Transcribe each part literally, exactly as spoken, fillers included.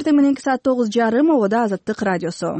эртең мененки саат тогуз жарым ободо Азаттык радиосу.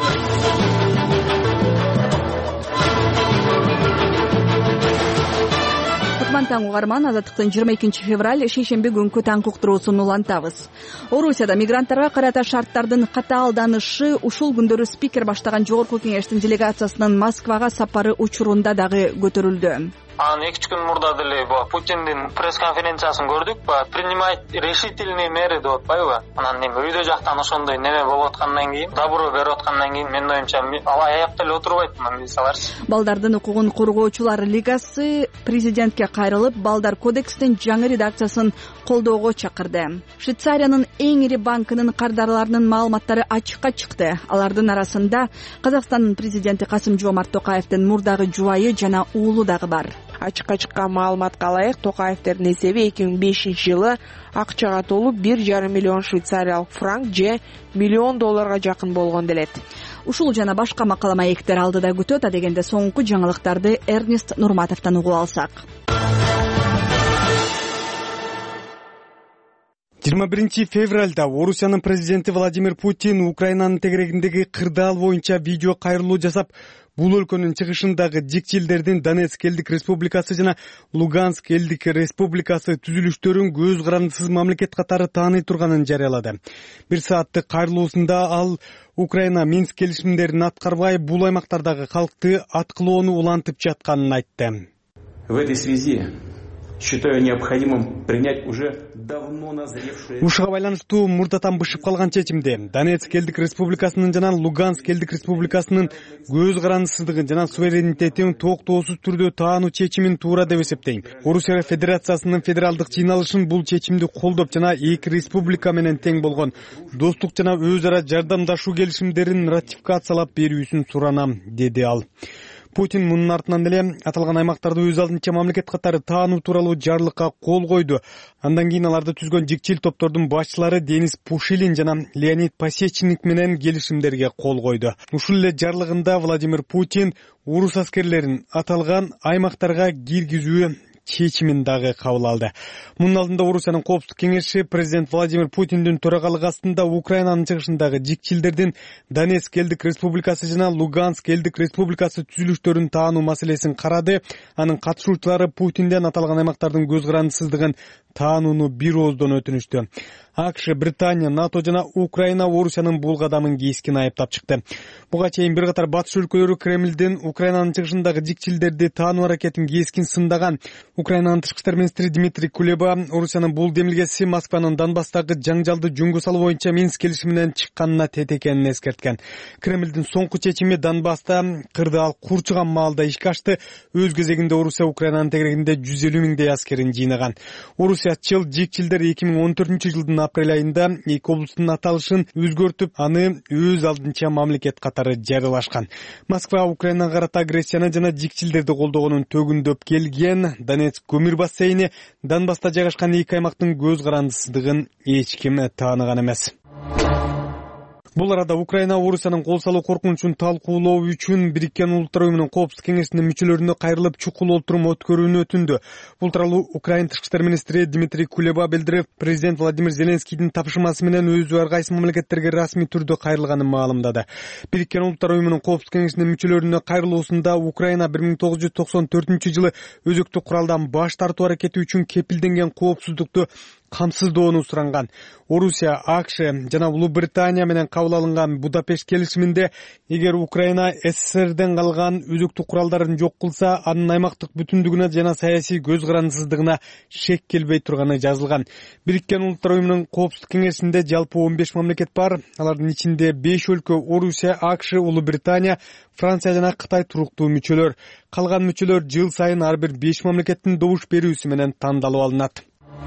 Таң угарман, Азаттыктын жыйырма экинчи февраль шейшемби күнкү таң уктуруусун улантабыз. Орусияда мигранттарга карата шарттардын катаалданышы ушул күндөрү спикер баштаган жогорку кеңештин делегациясынын Москвага сапары учурунда дагы көтөрүлдү. Анан эки үч күн мурда деле Путиндин пресс-конференциясын көрдүк. Принимать решительные меры деп атпайбы? Анан эми өйдө жактан ошондой неме болуп аткандан кийин, добро берип аткандан кийин менин оюмча ал аяп деле отурбайт мына саларчы. Балдардын укугун коргоочулар лигасы президентке кайрылып, Балдар кодексинин жаңы редакциясын колдоого чакырды. Швейцариянын эң ири банкынын кардарларынын маалыматтары ачыкка чыкты. Алардын арасында Казакстандын президенти Касым-Жомарт Токаевдин мурдагы жубайы жана уулу дагы бар. Ачыкка чыккан маалыматка ылайык, Токаевдин эсеби эки миң бешинчи жылы акчага толуп бир жарым миллион швейцариялык франк же миллион долларга жакын болгон делет. Ушул жана башка макала маектер алдыда күтөт, адегенде соңку жаңылыктарды Эрнест Нурматовдон угуп алсак. жыйырма биринчи февралда Орусиянын президенти Владимир Путин Украинанын тегерегиндеги кырдаал боюнча видео кайрылуу жасап, бул өлкөнүн чыгышындагы жикчилдердин Донецк элдик республикасы жана Луганск элдик республикасы түзүлүштөрүн көз карандысыз мамлекет катары тааный турганын жарыялады. Бир сааттык кайрылуусунда ал Украина Минск келишимдерин аткарбай, бул аймактардагы калкты аткылоону улантып жатканын айтты. В этой связи считаю необходимым принять уже давно назревшие... Ушуга байланыштуу мурдатан бышып калган чечимди Донецк элдик республикасынын жана Луганск элдик республикасынын көз карандысыздыгын жана суверенитетин токтоосуз түрдө таануу чечимин туура деп эсептейм. Орусия Федерациясынын федералдык жыйналышын бул чечимди колдоп жана эки республика менен тең болгон достук жана өз ара жардамдашуу келишимдерин ратификациялап берүүсүн суранам, деди ал. Путин мунун артынан деле аталган аймактарды өз алдынча мамлекет катары таануу тууралуу жарлыкка кол койду. Андан кийин аларды түзгөн жикчил топтордун башчылары Денис Пушилин жана Леонид Пасечник менен келишимдерге кол койду. Ушул эле жарлыгында Владимир Путин орус аскерлерин аталган аймактарга киргизүү чечимин дагы кабыл алды. Мунун алдында Орусиянын коопсуздук кеңеши президент Владимир Путиндин төрагалыгы астында Украинанын чыгышындагы жикчилдердин Донецк элдик республикасы жана Луганск элдик республикасы түзүлүштөрүн таануу маселесин карады. Анын катышуучулары Путинден аталган аймактардын көз карандысыздыгын таанууну бир ооздон өтүнүштү. АКШ, Британия, НАТО жана Украина Орусиянын бул кадамын кескин айыптап чыкты. Буга чейин бир катар батыш өлкөлөрү Кремлдин Украинанын чыгышындагы жикчилдерди таануу аракетин кескин сындаган. Украинанын тышкы иштер министри Дмитрий Кулеба Орусиянын бул демилгеси Москванын Донбасстагы жаңжалды жөнгө салуу боюнча Минск келишиминен чыкканына тет экенин эскерткен. Кремлдин соңку чечими Донбасста кырдаал курчуган маалда ишке ашты. Өз кезегинде Орусия Украинанын тегерегинде жүз элүү миңдей аскерин жыйнаган. Орусия чыл жикчилдер эки миң он төртүнчү жылдын апрель айында эки облустун аталышын өзгөртүп, аны өз алдынча мамлекет катары жарыялашкан. Москва Украинага карата агрессияны жана жикчилдерди колдогонун төгүндөп келген. Донецк көмүр бассейни Донбасста жайгашкан эки аймактын көз карандысыздыгын эч ким тааныган эмес. Бул арада Украина Орусиянын кол салуу коркунучун талкуулоо үчүн Бириккен Улуттар Уюмунун коопсуздук кеңешинин мүчөлөрүнө кайрылып чукул отурум өткөрүүнү өтүндү. Бул тууралуу Украина тышкы иштер министри Дмитрий Кулеба билдирип, президент Владимир Зеленскийдин тапшырмасы менен өзү ар кайсы мамлекеттерге расмий түрдө кайрылганын маалымдады. Бириккен Улуттар Уюмунун коопсуздук кеңешинин мүчөлөрүнө кайрылуусунда Украина бир миң тогуз жүз токсон төртүнчү жылы өзөктүк куралдан баш тартуу аракети үчүн кепилденген коопсуздукту камсыздоону суранган. Орусия, АКШ жана Улуу Британия менен кабыл алынган Будапешт келишиминде эгер Украина СССРден калган өзөктүк куралдарын жок кылса, анын аймактык бүтүндүгүнө жана саясий көз карандысыздыгына шек келбей турганы жазылган. Бириккен Улуттар Уюмунун коопсуздук кеңешинде жалпы он беш мамлекет бар. Алардын ичинде беш өлкө Орусия, АКШ, Улуу Британия, Франция жана Кытай туруктуу мүчөлөр. Калган мүчөлөр жыл сайын ар бир беш мамлекеттин добуш берүүсү менен тандалып алынат.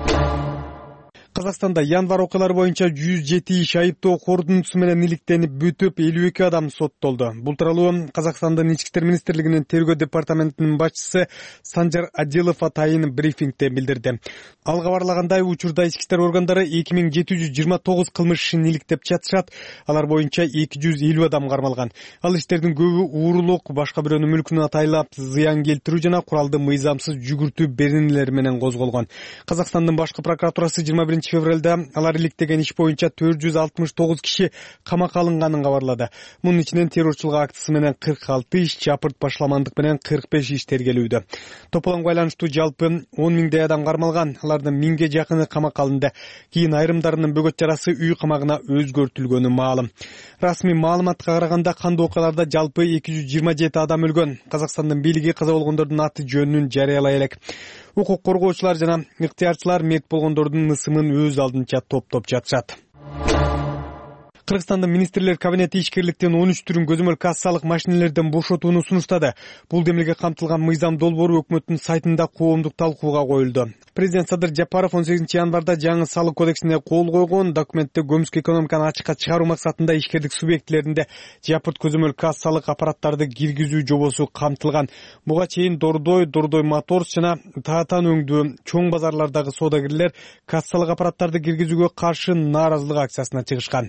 Казакстанда январь окуялары боюнча жүз жети иш айыптоо корутундусу менен иликтенип бүтүп, элүү эки адам соттолду. Бул тууралуу Казакстандын ички иштер министрлигинин тергөө департаментинин башчысы Санжар Аделов атайын брифингде билдирди. Ал кабарлагандай, учурда ички иштер органдары эки миң жети жүз жыйырма тогуз кылмыш ишин иликтеп жатышат. Алар боюнча эки жүз элүү адам кармалган. Ал иштердин көбү уурулук, башка бирөөнүн мүлкүн атайлап зыян келтирүү жана куралды мыйзамсыз жүгүртүү беренелери менен козголгон. Казакстандын башкы прокуратурасы жыйырма биринчи тогузунчу февралда алар иликтеген иш боюнча төрт жүз алтымыш тогуз киши камакка алынганын кабарлады. Мунун ичинен террорчулук актысы менен кырк алты иш, жапырт башламандык менен кырк беш иш тергелүүдө. Тополонго байланыштуу жалпы он миңдей адам кармалган, алардын миңге жакыны камакка алынды. Кийин айрымдарынын бөгөт жарасы үй камагына өзгөртүлгөнү маалым. Расмий маалыматка караганда кандуу окуяларда жалпы эки жүз жыйырма жети адам өлгөн. Казакстандын бийлиги каза болгондордун аты жөнүн жарыялай элек. Укук коргоочулар жана ыктыярчылар мерт болгондордун ысымын өз алдынча топтоп жатышат. Кыргызстандын министрлер кабинети ишкерликтин он үч түрүн көзөмөл кассалык машинелерден бошотууну сунуштады. Бул демилге камтылган мыйзам долбоору өкмөттүн сайтында коомдук талкууга коюлду. Президент Садыр Жапаров он сегизинчи январда жаңы салык кодексине кол койгон. Документте көмүскө экономиканы ачыкка чыгаруу максатында ишкерлик субъектилеринде жапырт көзөмөл кассалык аппараттарды киргизүү жобосу камтылган. Буга чейин Дордой, Дордой Моторс жана Таатан өңдүү чоң базарлардагы соодагерлер кассалык аппараттарды киргизүүгө каршы нааразылык акциясына чыгышкан.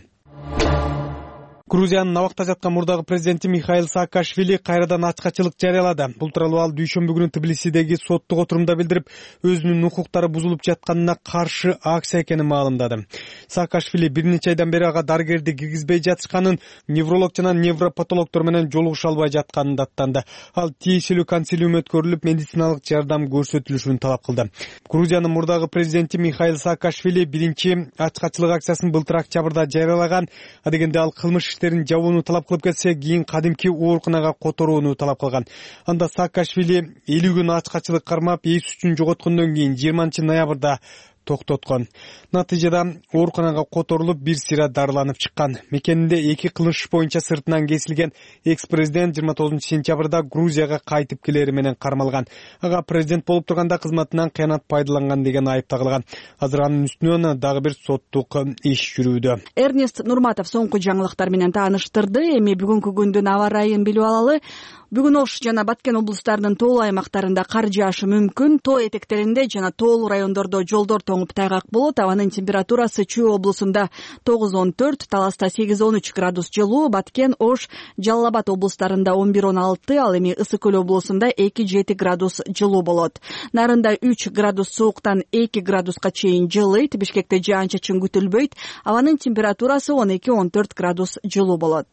Грузиянын абакта жаткан мурдагы президенти Михаил Саакашвили кайрадан ачкачылык жарыялады. Бул тууралуу ал дүйшөмбү күнү Тбилисидеги соттук отурумда билдирип, өзүнүн укуктары бузулуп жатканына каршы акция экенин маалымдады. Саакашвили бир нече айдан бери ага дарыгерди киргизбей жатышканын, невролог жана невропатологдор менен жолугуша албай жатканын даттанды. Ал тиешелүү консилиум өткөрүлүп, медициналык жардам көрсөтүлүшүн талап кылды. Грузиянын мурдагы президенти Михаил Саакашвили биринчи ачкачылык акциясын былтыр октябрда жарыялаган. Адегенде ал кылмыш иштерин жабууну талап кылып кетсе, кийин кадимки ооруканага которууну талап кылган. Анда Саакашвили элүү күн ачкачылык кармап, эс үчүн жоготкондон кийин жыйырманчы ноябрда токтоткон. Натыйжада ооруканага которулуп, бир сыйра дарыланып чыккан. Мекенинде эки кылмыш боюнча сыртынан кесилген экс-президент жыйырма тогузунчу сентябрда Грузияга кайтып келери менен кармалган. Ага президент болуп турганда кызматынан кыянат пайдаланган деген айып тагылган. Азыр анын үстүнөн дагы бир соттук иш жүрүүдө. Эрнест Нурматов соңку жаңылыктар менен тааныштырды. Эми бүгүнкү күндүн аба ырайын билип алалы. Бүгүн Ош жана Баткен облустарынын тоолуу аймактарында кар жаашы мүмкүн. Тоо этектеринде жана тоолуу райондордо жолдор тоңуп тайгак болот. Абанын температурасы Чүй облусунда тогуз он төрт, Таласта сегиз он үч градус жылуу, Баткен, Ош, Жалал Абад облустарында он бир он алты, ал эми Ысык Көл облусунда эки жети градус жылуу болот. Нарында үч градус сууктан эки градуска чейин жылыйт. Бишкекте жаан-чачын күтүлбөйт. Абанын температурасы он эки он төрт градус жылуу болот.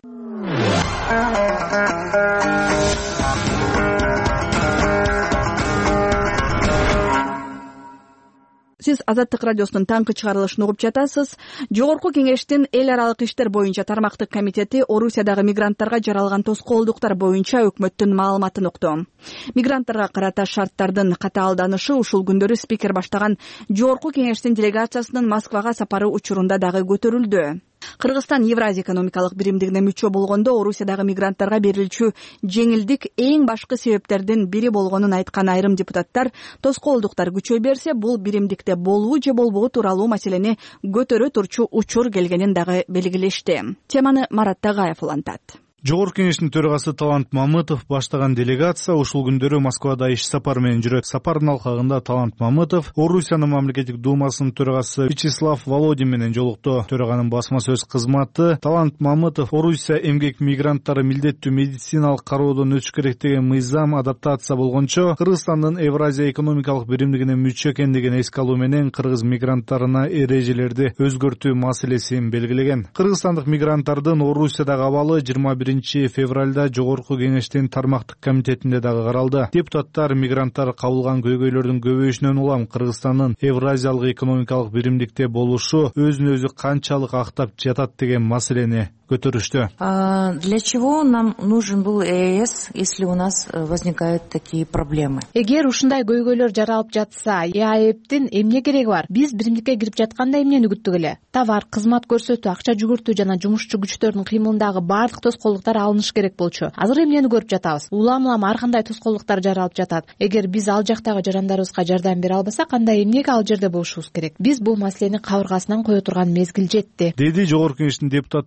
Сиз Азаттык радиосунун таңкы чыгарылышын угуп жатасыз. Жогорку кеңештин эл аралык иштер боюнча тармактык комитети Орусиядагы мигранттарга жаралган тоскоолдуктар боюнча өкмөттүн маалыматын укту. Мигранттарга карата шарттардын катаалданышы ушул күндөрү спикер баштаган Жогорку кеңештин делегациясынын Москвага сапары учурунда дагы көтөрүлдү. Кыргызстан Евразия экономикалык биримдигине мүчө болгондо Орусиядагы мигранттарга берилчү жеңилдик эң башкы себептердин бири болгонун айткан айрым депутаттар, тоскоолдуктар күчөй берсе, бул биримдикте болуу же болбогу тууралуу маселени көтөрө турчу учур келгенин дагы белгилешти. Теманы Марат Тагаев улантат. Жогорку кеңештин төрагасы Талант Мамытов баштаган делегация ушул күндөрү Москвада иш сапар менен жүрөт. Сапардын алкагында Талант Мамытов Орусиянын мамлекеттик думасынын төрагасы Вячеслав Володин менен жолукту. Төраганын басма сөз кызматы Талант Мамытов Орусия эмгек мигранттары милдеттүү медициналык кароодон өтүш керек деген мыйзам адаптация болгончо Кыргызстандын Евразия экономикалык биримдигине мүчө экендигин эске алуу менен кыргыз мигранттарына эрежелерди өзгөртүү маселесин белгилеген. Кыргызстандык мигранттардын Орусиядагы абалы жыйырма биринчи февралда Жогорку кеңештин тармактык комитетинде дагы каралды. Депутаттар мигранттар кабылган көйгөйлөрдүн көбөйүшүнөн улам Кыргызстандын Евразиялык экономикалык биримдикте болушу өзүн өзү канчалык актап жатат деген маселени көтөрүштү. Для чего нам нужен был ЭЭС, если у нас возникают такие проблемы? Эгер ушундай көйгөйлөр жаралып жатса, ЭАЭПтин эмне кереги бар? Биз биримдикке кирип жатканда эмнени күттүк эле? Товар, кызмат көрсөтүү, акча жүгүртүү жана жумушчу күчтөрдүн кыймылындагы баардык тоскоолдуктар алыныш керек болчу. Азыр эмнени көрүп жатабыз? Улам-улам ар кандай тоскоолдуктар жаралып жатат. Эгер биз ал жактагы жарандарыбызга жардам бере албасак, анда эмнеге ал жерде болушубуз керек? Биз бул маселени кабыргасынан кое турган мезгил жетти, деди Жогорку кеңештин депутаты Чолпон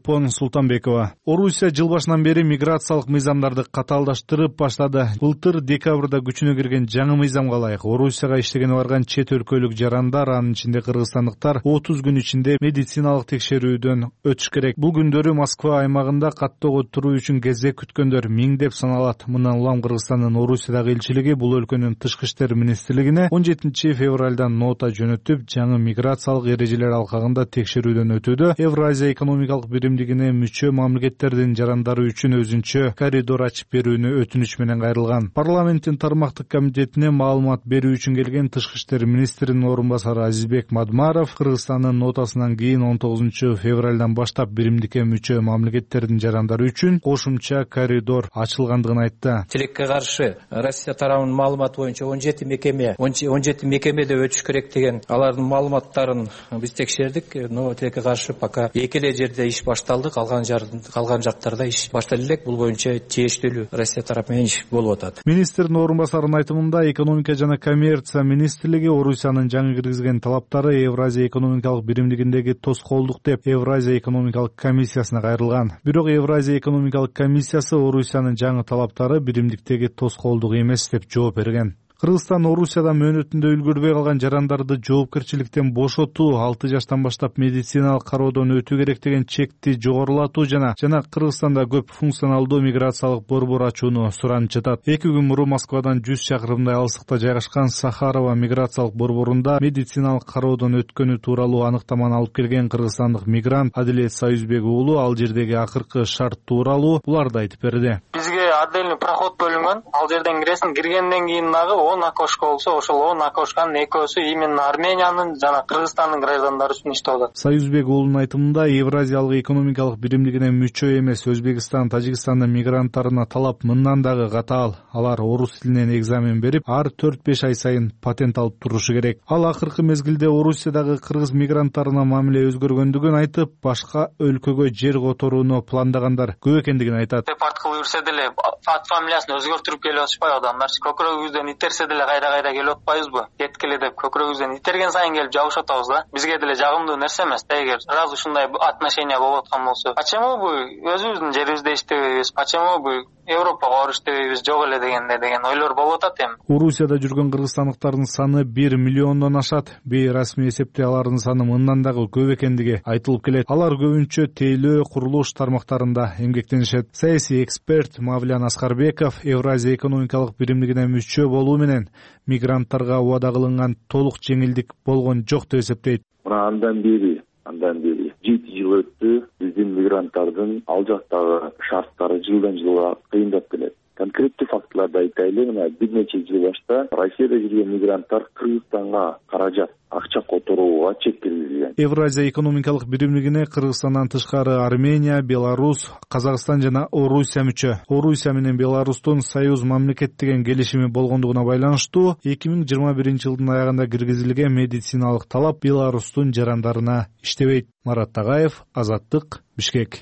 Чолпон Султанбекова. Орусия жыл башынан бери миграциялык мыйзамдарды катаалдаштырып баштады. Былтыр декабрда күчүнө кирген жаңы мыйзамга ылайык Орусияга иштегени барган чет өлкөлүк жарандар, анын ичинде кыргызстандыктар отуз күн ичинде медициналык текшерүүдөн өтүш керек. Бул күндөрү Москва аймагында каттоого туруу үчүн кезек күткөндөр миңдеп саналат. Мындан улам Кыргызстандын Орусиядагы элчилиги бул өлкөнүн тышкы иштер министрлигине он жетинчи февралдан нота жөнөтүп, жаңы миграциялык эрежелер алкагында текшерүүдөн өтүүдө. Евразия экономикалык биримдигине мүчө мамлекеттердин жарандары үчүн өзүнчө коридор ачып берүүнү өтүнүч менен кайрылган. Парламенттин тармактык комитетине маалымат берүү үчүн келген тышкы иштер министринин орун басары Азизбек Мадмаров Кыргызстандын нотасынан кийин он тогузунчу февралдан баштап биримдикке мүчө мамлекеттердин жарандары үчүн кошумча коридор ачылгандыгын айтты. Тилекке каршы Россия тарабынын маалыматы боюнча он жети мекеме он жети мекемеде өтүш керек деген алардын маалыматтарын биз текшердик, но тилекке каршы пока эки эле жерде иш башталды, калган калган жактарда иш башталып элек. Бул боюнча тиештүү Россия тарапы менен иш болуп атат. Министрдин орун басарынын айтымында экономика жана коммерция министрлиги Орусиянын жаңы киргизген талаптары Евразия экономикалык биримдигиндеги тоскоолдук деп Евразия экономикалык комиссиясына кайрылган. Бирок Евразия экономикалык комиссиясы Орусиянын жаңы талаптары биримдиктеги тоскоолдук эмес деп жооп берген. Кыргызстан Орусияда мөөнөтүндө үлгүрбөй калган жарандарды жоопкерчиликтен бошотуу, алты жаштан баштап медициналык кароодон өтүү керек деген чекти жогорулатуу жана жана Кыргызстанда көп функционалдуу миграциялык борбор ачууну суранып жатат. Эки күн мурун Москвадан жүз чакырымдай алыстыкта жайгашкан Сахарова миграциялык борборунда медициналык кароодон өткөнү тууралуу аныктаманы алып келген кыргызстандык мигрант Адилет Союзбек уулу ал жердеги акыркы шарт тууралуу буларды айтып берди. Бизге отдельный проход бөлүнгөн. Ал жерден киресиң, киргенден кийин дагы он окошко болсо, ошол он окошканын экөөсү именно Армениянын жана Кыргызстандын граждандары үчүн иштеп атат. Союзбек уулунун айтымында Евразиялык экономикалык биримдигине мүчө эмес Өзбекстан, Тажикстандын мигранттарына талап мындан дагы катаал. Алар орус тилинен экзамен берип, ар төрт беш ай сайын патент алып турушу керек. Ал акыркы мезгилде Орусиядагы кыргыз мигранттарына мамиле өзгөргөндүгүн айтып, башка өлкөгө жер которууну пландагандар көп экендигин айтат. Депорт кылып жүрсө деле ат фамилиясын өзгөртүрүп келип атышпайбы адамдар? Көкүрөгүбүздөн итерсе деле кайра-кайра келип атпайбызбы? Кеткиле деп көкүрөгүбүздөн итерген сайын келип жабышып атабыз да. Бизге деле жагымдуу нерсе эмес да, эгер сразу ушундай отношения болуп аткан болсо. Почему бы өзүбүздүн жерибизде иштебейбиз? Почему бы Европага барып иштебейбиз жок эле дегенде деген ойлор болуп атат эми. Орусияда жүргөн кыргызстандыктардын саны бир миллиондон ашат. Бейрасмий эсепте алардын саны мындан дагы көп экендиги айтылып келет. Алар көбүнчө тейлөө, курулуш тармактарында эмгектенишет. Саясий эксперт Мавлян Аскарбеков Евразия экономикалык биримдигине мүчө болуу менен мигранттарга убада кылынган толук жеңилдик болгон жок деп эсептейт. Мына андан бери андан бери жети жыл өттү. Биздин мигранттардын ал жактагы шарттары жылдан жылга кыйындап келет. Конкреттүү фактыларды айтайлы, мына бир нече жыл башта Россияда жүргөн мигранттар Кыргызстанга каражат, акча которууга чек киргизилген. Евразия экономикалык биримдигине Кыргызстандан тышкары Армения, Беларусь, Казакстан жана Орусия мүчө. Орусия менен Беларустун союз мамлекет деген келишими болгондугуна байланыштуу эки миң жыйырма биринчи жылдын аягында киргизилген медициналык талап Беларустун жарандарына иштебейт. Марат Тагаев, Азаттык, Бишкек.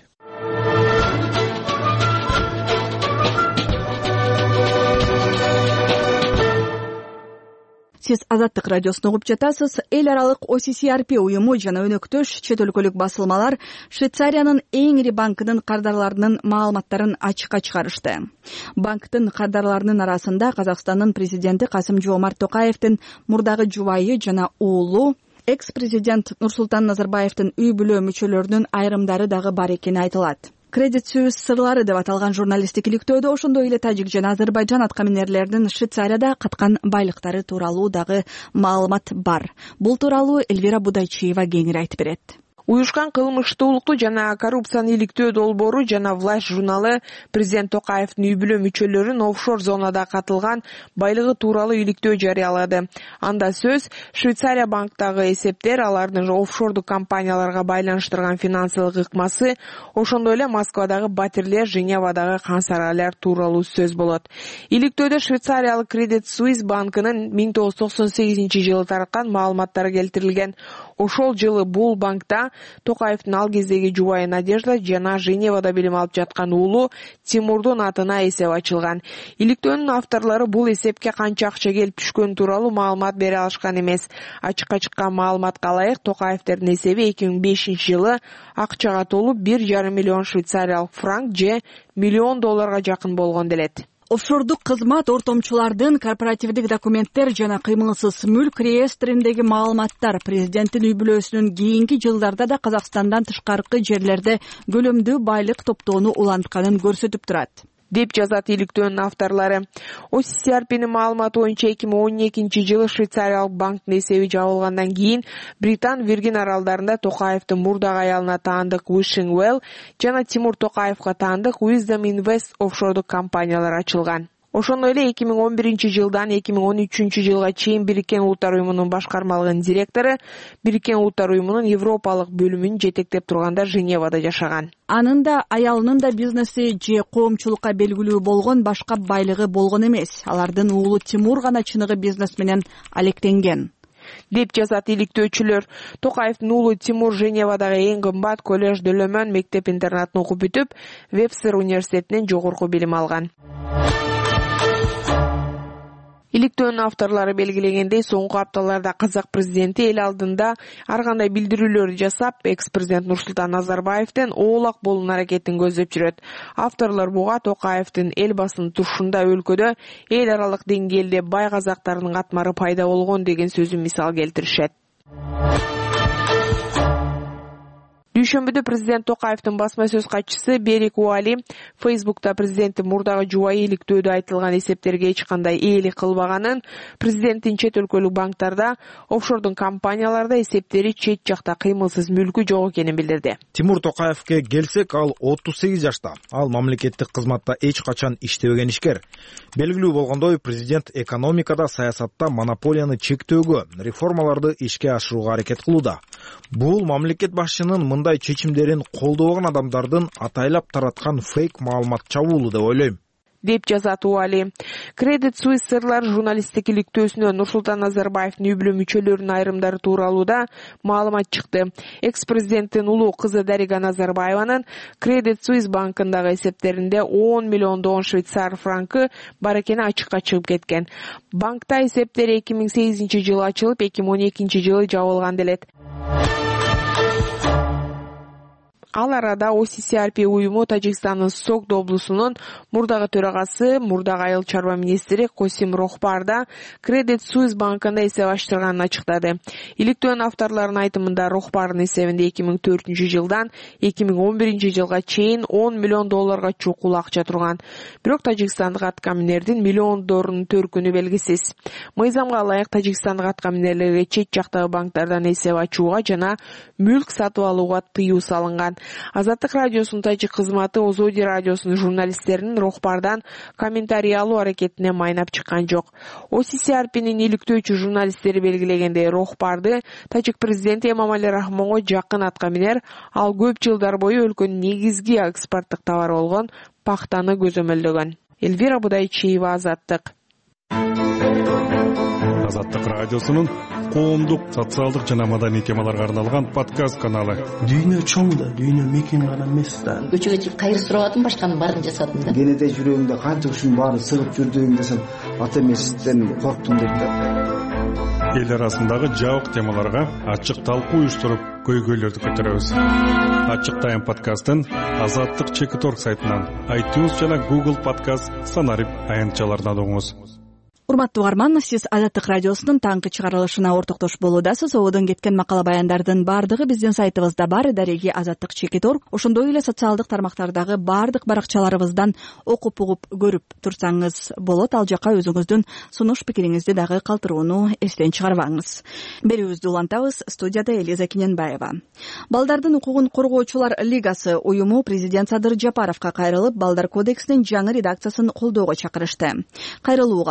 Сиз Азаттык радиосун угуп жатасыз. Эл аралык о си си ар пи уюму жана өнөктөш чет өлкөлүк басылмалар Швейцариянын эң ири банкынын кардарларынын маалыматтарын ачыкка чыгарышты. Банктын кардарларынын арасында Казакстандын президенти Касым-Жомарт Токаевдин мурдагы жубайы жана уулу, экс-президент Нурсултан Назарбаевдин үй бүлө мүчөлөрүнүн айрымдары дагы бар экени айтылат. Кредит Suisse сырлары деп аталган журналисттик иликтөөдө ошондой эле Тажик жана Азербайжан аткаминерлеринин Швейцарияда каткан байлыктары тууралуу дагы маалымат бар. Бул тууралуу Эльвира Будайчиева кеңири айтып берет. Уюшкан кылмыштуулукту жана коррупцияны иликтөө долбоору жана Власть журналы президент Токаевдин үй бүлө мүчөлөрүн офшор зонада катылган байлыгы тууралуу иликтөө жарыялады. Анда сөз Швейцария банктагы эсептер, алардын офшордук компанияларга байланыштырган финансылык ыкмасы, ошондой эле Москвадагы батирлер, Женевадагы кансаралар тууралуу сөз болот. Иликтөөдө Швейцариялык Credit Suisse банкынын миң тогуз жүз токсон сегизинчи жылы тарткан маалыматтары келтирилген. Ошол жылы бул банкта Токаевдин ал кездеги жубайы Надежда жана Женевада билим алып жаткан уулу Тимурдун атына эсеп ачылган. Иликтөөнүн авторлору бул эсепке канча акча келип түшкөнү тууралуу маалымат бере алышкан эмес. Ачыкка чыккан маалыматка ылайык, Токаевдин эсеби эки миң бешинчи жылы акчага толуп бир жарым миллион швейцариялык франк же миллион долларга жакын болгон делет. Офшордук кызмат ортомчулардын корпоративдик документтер жана кыймылсыз мүлк реестриндеги маалыматтар президенттин үй бүлөсүнүн кийинки жылдарда да Казакстандан тышкаркы жерлерде көлөмдүү байлык топтоону улантканын көрсөтүп турат, деп жазат иликтөөнүн авторлору. о си си ар пинин маалыматы боюнча эки миң он экинчи жылы швейцариялык банктын эсеби жабылгандан кийин Британ Виргин аралдарында Токаевдин мурдагы аялына таандык Wishing Well жана Тимур Токаевга таандык Wisdom Invest офшордук компаниялар ачылган. Ошондой эле эки миң он биринчи жылдан эки миң он үчүнчү жылга чейин Бириккен Улуттар уюмунун башкармалыгынын директору, Бириккен Улуттар уюмунун Европалык бөлүмүн жетектеп турганда Женевада жашаган. Анын да аялынын да бизнеси же коомчулукка белгилүү болгон башка байлыгы болгон эмес. Алардын уулу Тимур гана чыныгы бизнес менен алектенген, деп жазат иликтөөчүлөр. Токаевдин уулу Тимур Женевадагы эң кымбат коллеж де Лемон мектеп-интернатын окуп бүтүп, Вебстер университетинен жогорку билим алган. Иликтөөнүн авторлору белгилегендей, соңку апталарда казак президенти эл алдында ар кандай билдирүүлөрдү жасап, экс-президент Нурсултан Назарбаевдин оолак болуун аракетин көздөп жүрөт. Авторлор буга Токаевдин эл басынын турушунда өлкөдө эл аралык деңгээлде бай казактардын катмары пайда болгон деген сөзүн мисал келтиришет. Дүйшөмбүдө президент Токаевдин басма сөз катчысы Берик Уали Фейсбукта президенттин мурдагы жубайы иликтөөдө айтылган эсептерге эч кандай ээлик кылбаганын, президенттин чет өлкөлүк банктарда, офшордун компанияларда эсептери чет жакта кыймылсыз мүлкү жок экенин билдирди. Тимур Токаевге келсек, ал отуз сегиз жашта. Ал мамлекеттик кызматта эч качан иштебеген ишкер. Белгилүү болгондой, президент экономикада, саясатта монополияны чектөөгө, реформаларды ишке ашырууга аракет кылууда. Бул мамлекет башчынын мындай чечимдерин колдобогон адамдардын атайлап тараткан фейк маалымат чабуулу деп ойлойм, деп жазат Уали. Credit Suisse сырлар журналисттик иликтөөсүнө Нурсултан Назарбаевдин үй бүлө мүчөлөрүнүн айрымдары тууралууда маалымат чыкты. Экс-президенттин улуу кызы Дарига Назарбаеванын Credit Suisse банкындагы эсептеринде он миллиондогон швейцар франкы бар экени ачыкка чыгып кеткен. Банкта эсептери эки миң сегизинчи жылы ачылып, эки миң он экинчи жылы жабылган делет. Ал арада о си си ар пи уюму Тажикстандын Согд облусунун мурдагы төрагасы, мурдагы айыл чарба министри Косим Рохбарда Credit Suisse банкында эсеп ачтырганын ачыктады. Иликтөөнүн авторлорунун айтымында Рохбардын эсебинде эки миң төртүнчү жылдан эки миң он биринчи жылга чейин он миллион долларга чукул акча турган. Бирок тажикстандык аткаминердин миллиондорунун төркүнү белгисиз. Мыйзамга ылайык Тажикстандык аткаминерлерге чет жактагы банктардан эсеп ачууга жана мүлк сатып алууга тыюу салынган. Азаттык радиосунун тажик кызматы Озоди радиосунун журналисттеринин Рохбардан комментарий алуу аракетине майнап чыккан жок. о си си ар пинин иликтөөчү журналисттери белгилегендей, Рохбарды тажик президенти Эмомали Рахмонго жакын аткаминер, ал көп жылдар бою өлкөнүн негизги экспорттук товары болгон пахтаны көзөмөлдөгөн. Элвира Будайчиева, Азаттык. Азаттык радиосунун коомдук, социалдык жана маданий темаларга арналган подкаст каналы. Дүйнө чоң да, дүйнө мекен гана эмес да. Көчөгө чыгып кайыр сурабадым, башканын баарын жасадым да. Кенете жүрөгүмдө канча ушунун баарын сыгып жүрдүм десем, ата эмесизден корктум деп да. Эл арасындагы жабык темаларга ачык талкуу уюштуруп, көйгөйлөрдү көтөрөбүз. Ачык тайм подкастын Азаттык чекит точка орг сайтынан, iTunes жана Google подкаст санарип аянтчаларынан угуңуз. Урматтуу угарман, сиз Азаттык радиосунун таңкы чыгарылышына ортоктош болуудасыз. Ободон кеткен макала баяндардын баардыгы биздин сайтыбызда бар, дареги азаттык чекит точка орг. Ошондой эле социалдык тармактардагы баардык баракчаларыбыздан окуп угуп көрүп турсаңыз болот. Ал жака өзүңүздүн сунуш пикириңизди дагы калтырууну эстен чыгарбаңыз. Берүүбүздү улантабыз. Студияда Элиза Киненбаева. Балдардын укугун коргоочулар лигасы уюму президент Садыр Жапаровго кайрылып, Балдар кодексинин жаңы редакциясын колдоого чакырышты. Кайрылууга коом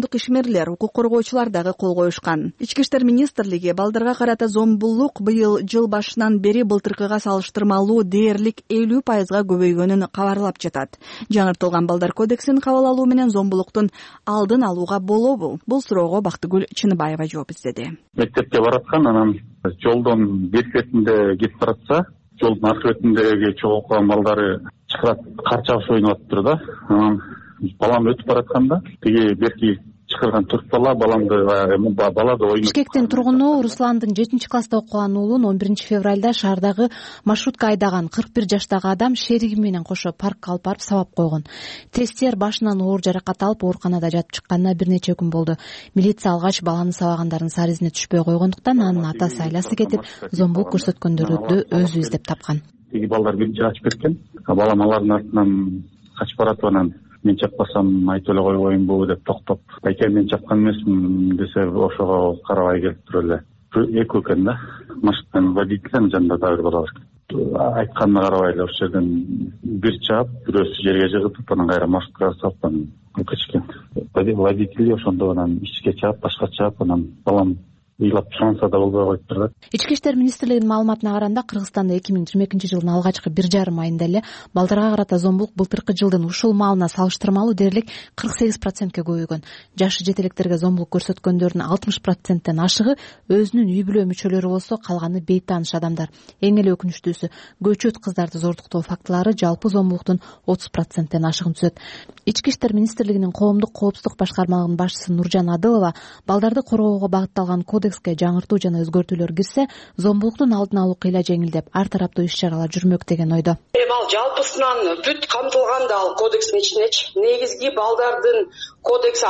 коомдук ишмерлер, укук коргоочулар дагы кол коюшкан. Ички иштер министрлиги балдарга карата зомбулук быйыл жыл башынан бери былтыркыга салыштырмалуу дээрлик элүү пайызга көбөйгөнүн кабарлап жатат. Жаңыртылган балдар кодексин кабыл алуу менен зомбулуктун алдын алууга болобу? Бул суроого Бактыгүл Чыныбаева жооп издеди. Мектепке бараткан, анан жолдон бет бетинде кетип баратса, жолдун аркы бетиндеги чогулган балдары чакырат, кар чабыш ойноп атыптыр да. Анан балам өтүп баратканда тиги берки чакырган төрт бала баламды бала да ойноп. Бишкектин тургуну Русландын жетинчи класста окуган уулун он биринчи февралда шаардагы маршрутка айдаган кырк бир жаштагы адам шериги менен кошо паркка алып барып сабап койгон. Тестер башынан оор жаракат алып ооруканада жатып чыкканына бир нече күн болду. Милиция алгач баланы сабагандардын сары изине түшпөй койгондуктан анын атасы айласы кетип, зомбулук көрсөткөндөрдү өзү издеп тапкан. Тиги балдар биринчи качып кеткен. Балам алардын артынан качып баратып, анан мен чаппасам айтып эле койбоймунбу деп токтоп, айке мен чапкан эмесмин десе, ошого карабай келиптир эле. Эки экен да, машиктин водителин жанында да бир бала бар. Айтканына карабай эле ошол жерден бир чаап, бирөөсү жерге жыгытып, анан кайра маршрутка салып анан кетишкен. Водитель ошондо анан ичке чаап, башка чаап, анан балам ыйлап чаңса да болбой коюптур да. Ички иштер министрлигинин маалыматына караганда, Кыргызстанда эки миң жыйырма экинчи жылдын алгачкы бир жарым айында эле балдарга карата зомбулук былтыркы жылдын ушул маалына салыштырмалуу дээрлик кырк сегиз процентке көбөйгөн. Жашы жетелектерге зомбулук көрсөткөндөрдүн алтымыш проценттен ашыгы өзүнүн үй бүлө мүчөлөрү болсо, калганы бейтааныш адамдар. Эң эле өкүнүчтүүсү, көчөт кыздарды зордуктоо фактылары жалпы зомбулуктун отуз проценттен ашыгын түзөт. Ички иштер министрлигинин коомдук коопсуздук башкармалыгынын башчысы Нуржан Адылова балдарды коргоого багытталган кодекске жаңыртуу жана өзгөртүүлөр кирсе, зомбулуктун алдын алуу кыйла жеңилдеп, ар тараптуу иш-чаралар жүрмөк деген ойдо. Эми ал жалпысынан бүт камтылган да ал кодекстин ичинечи. Негизги балдардын кодекс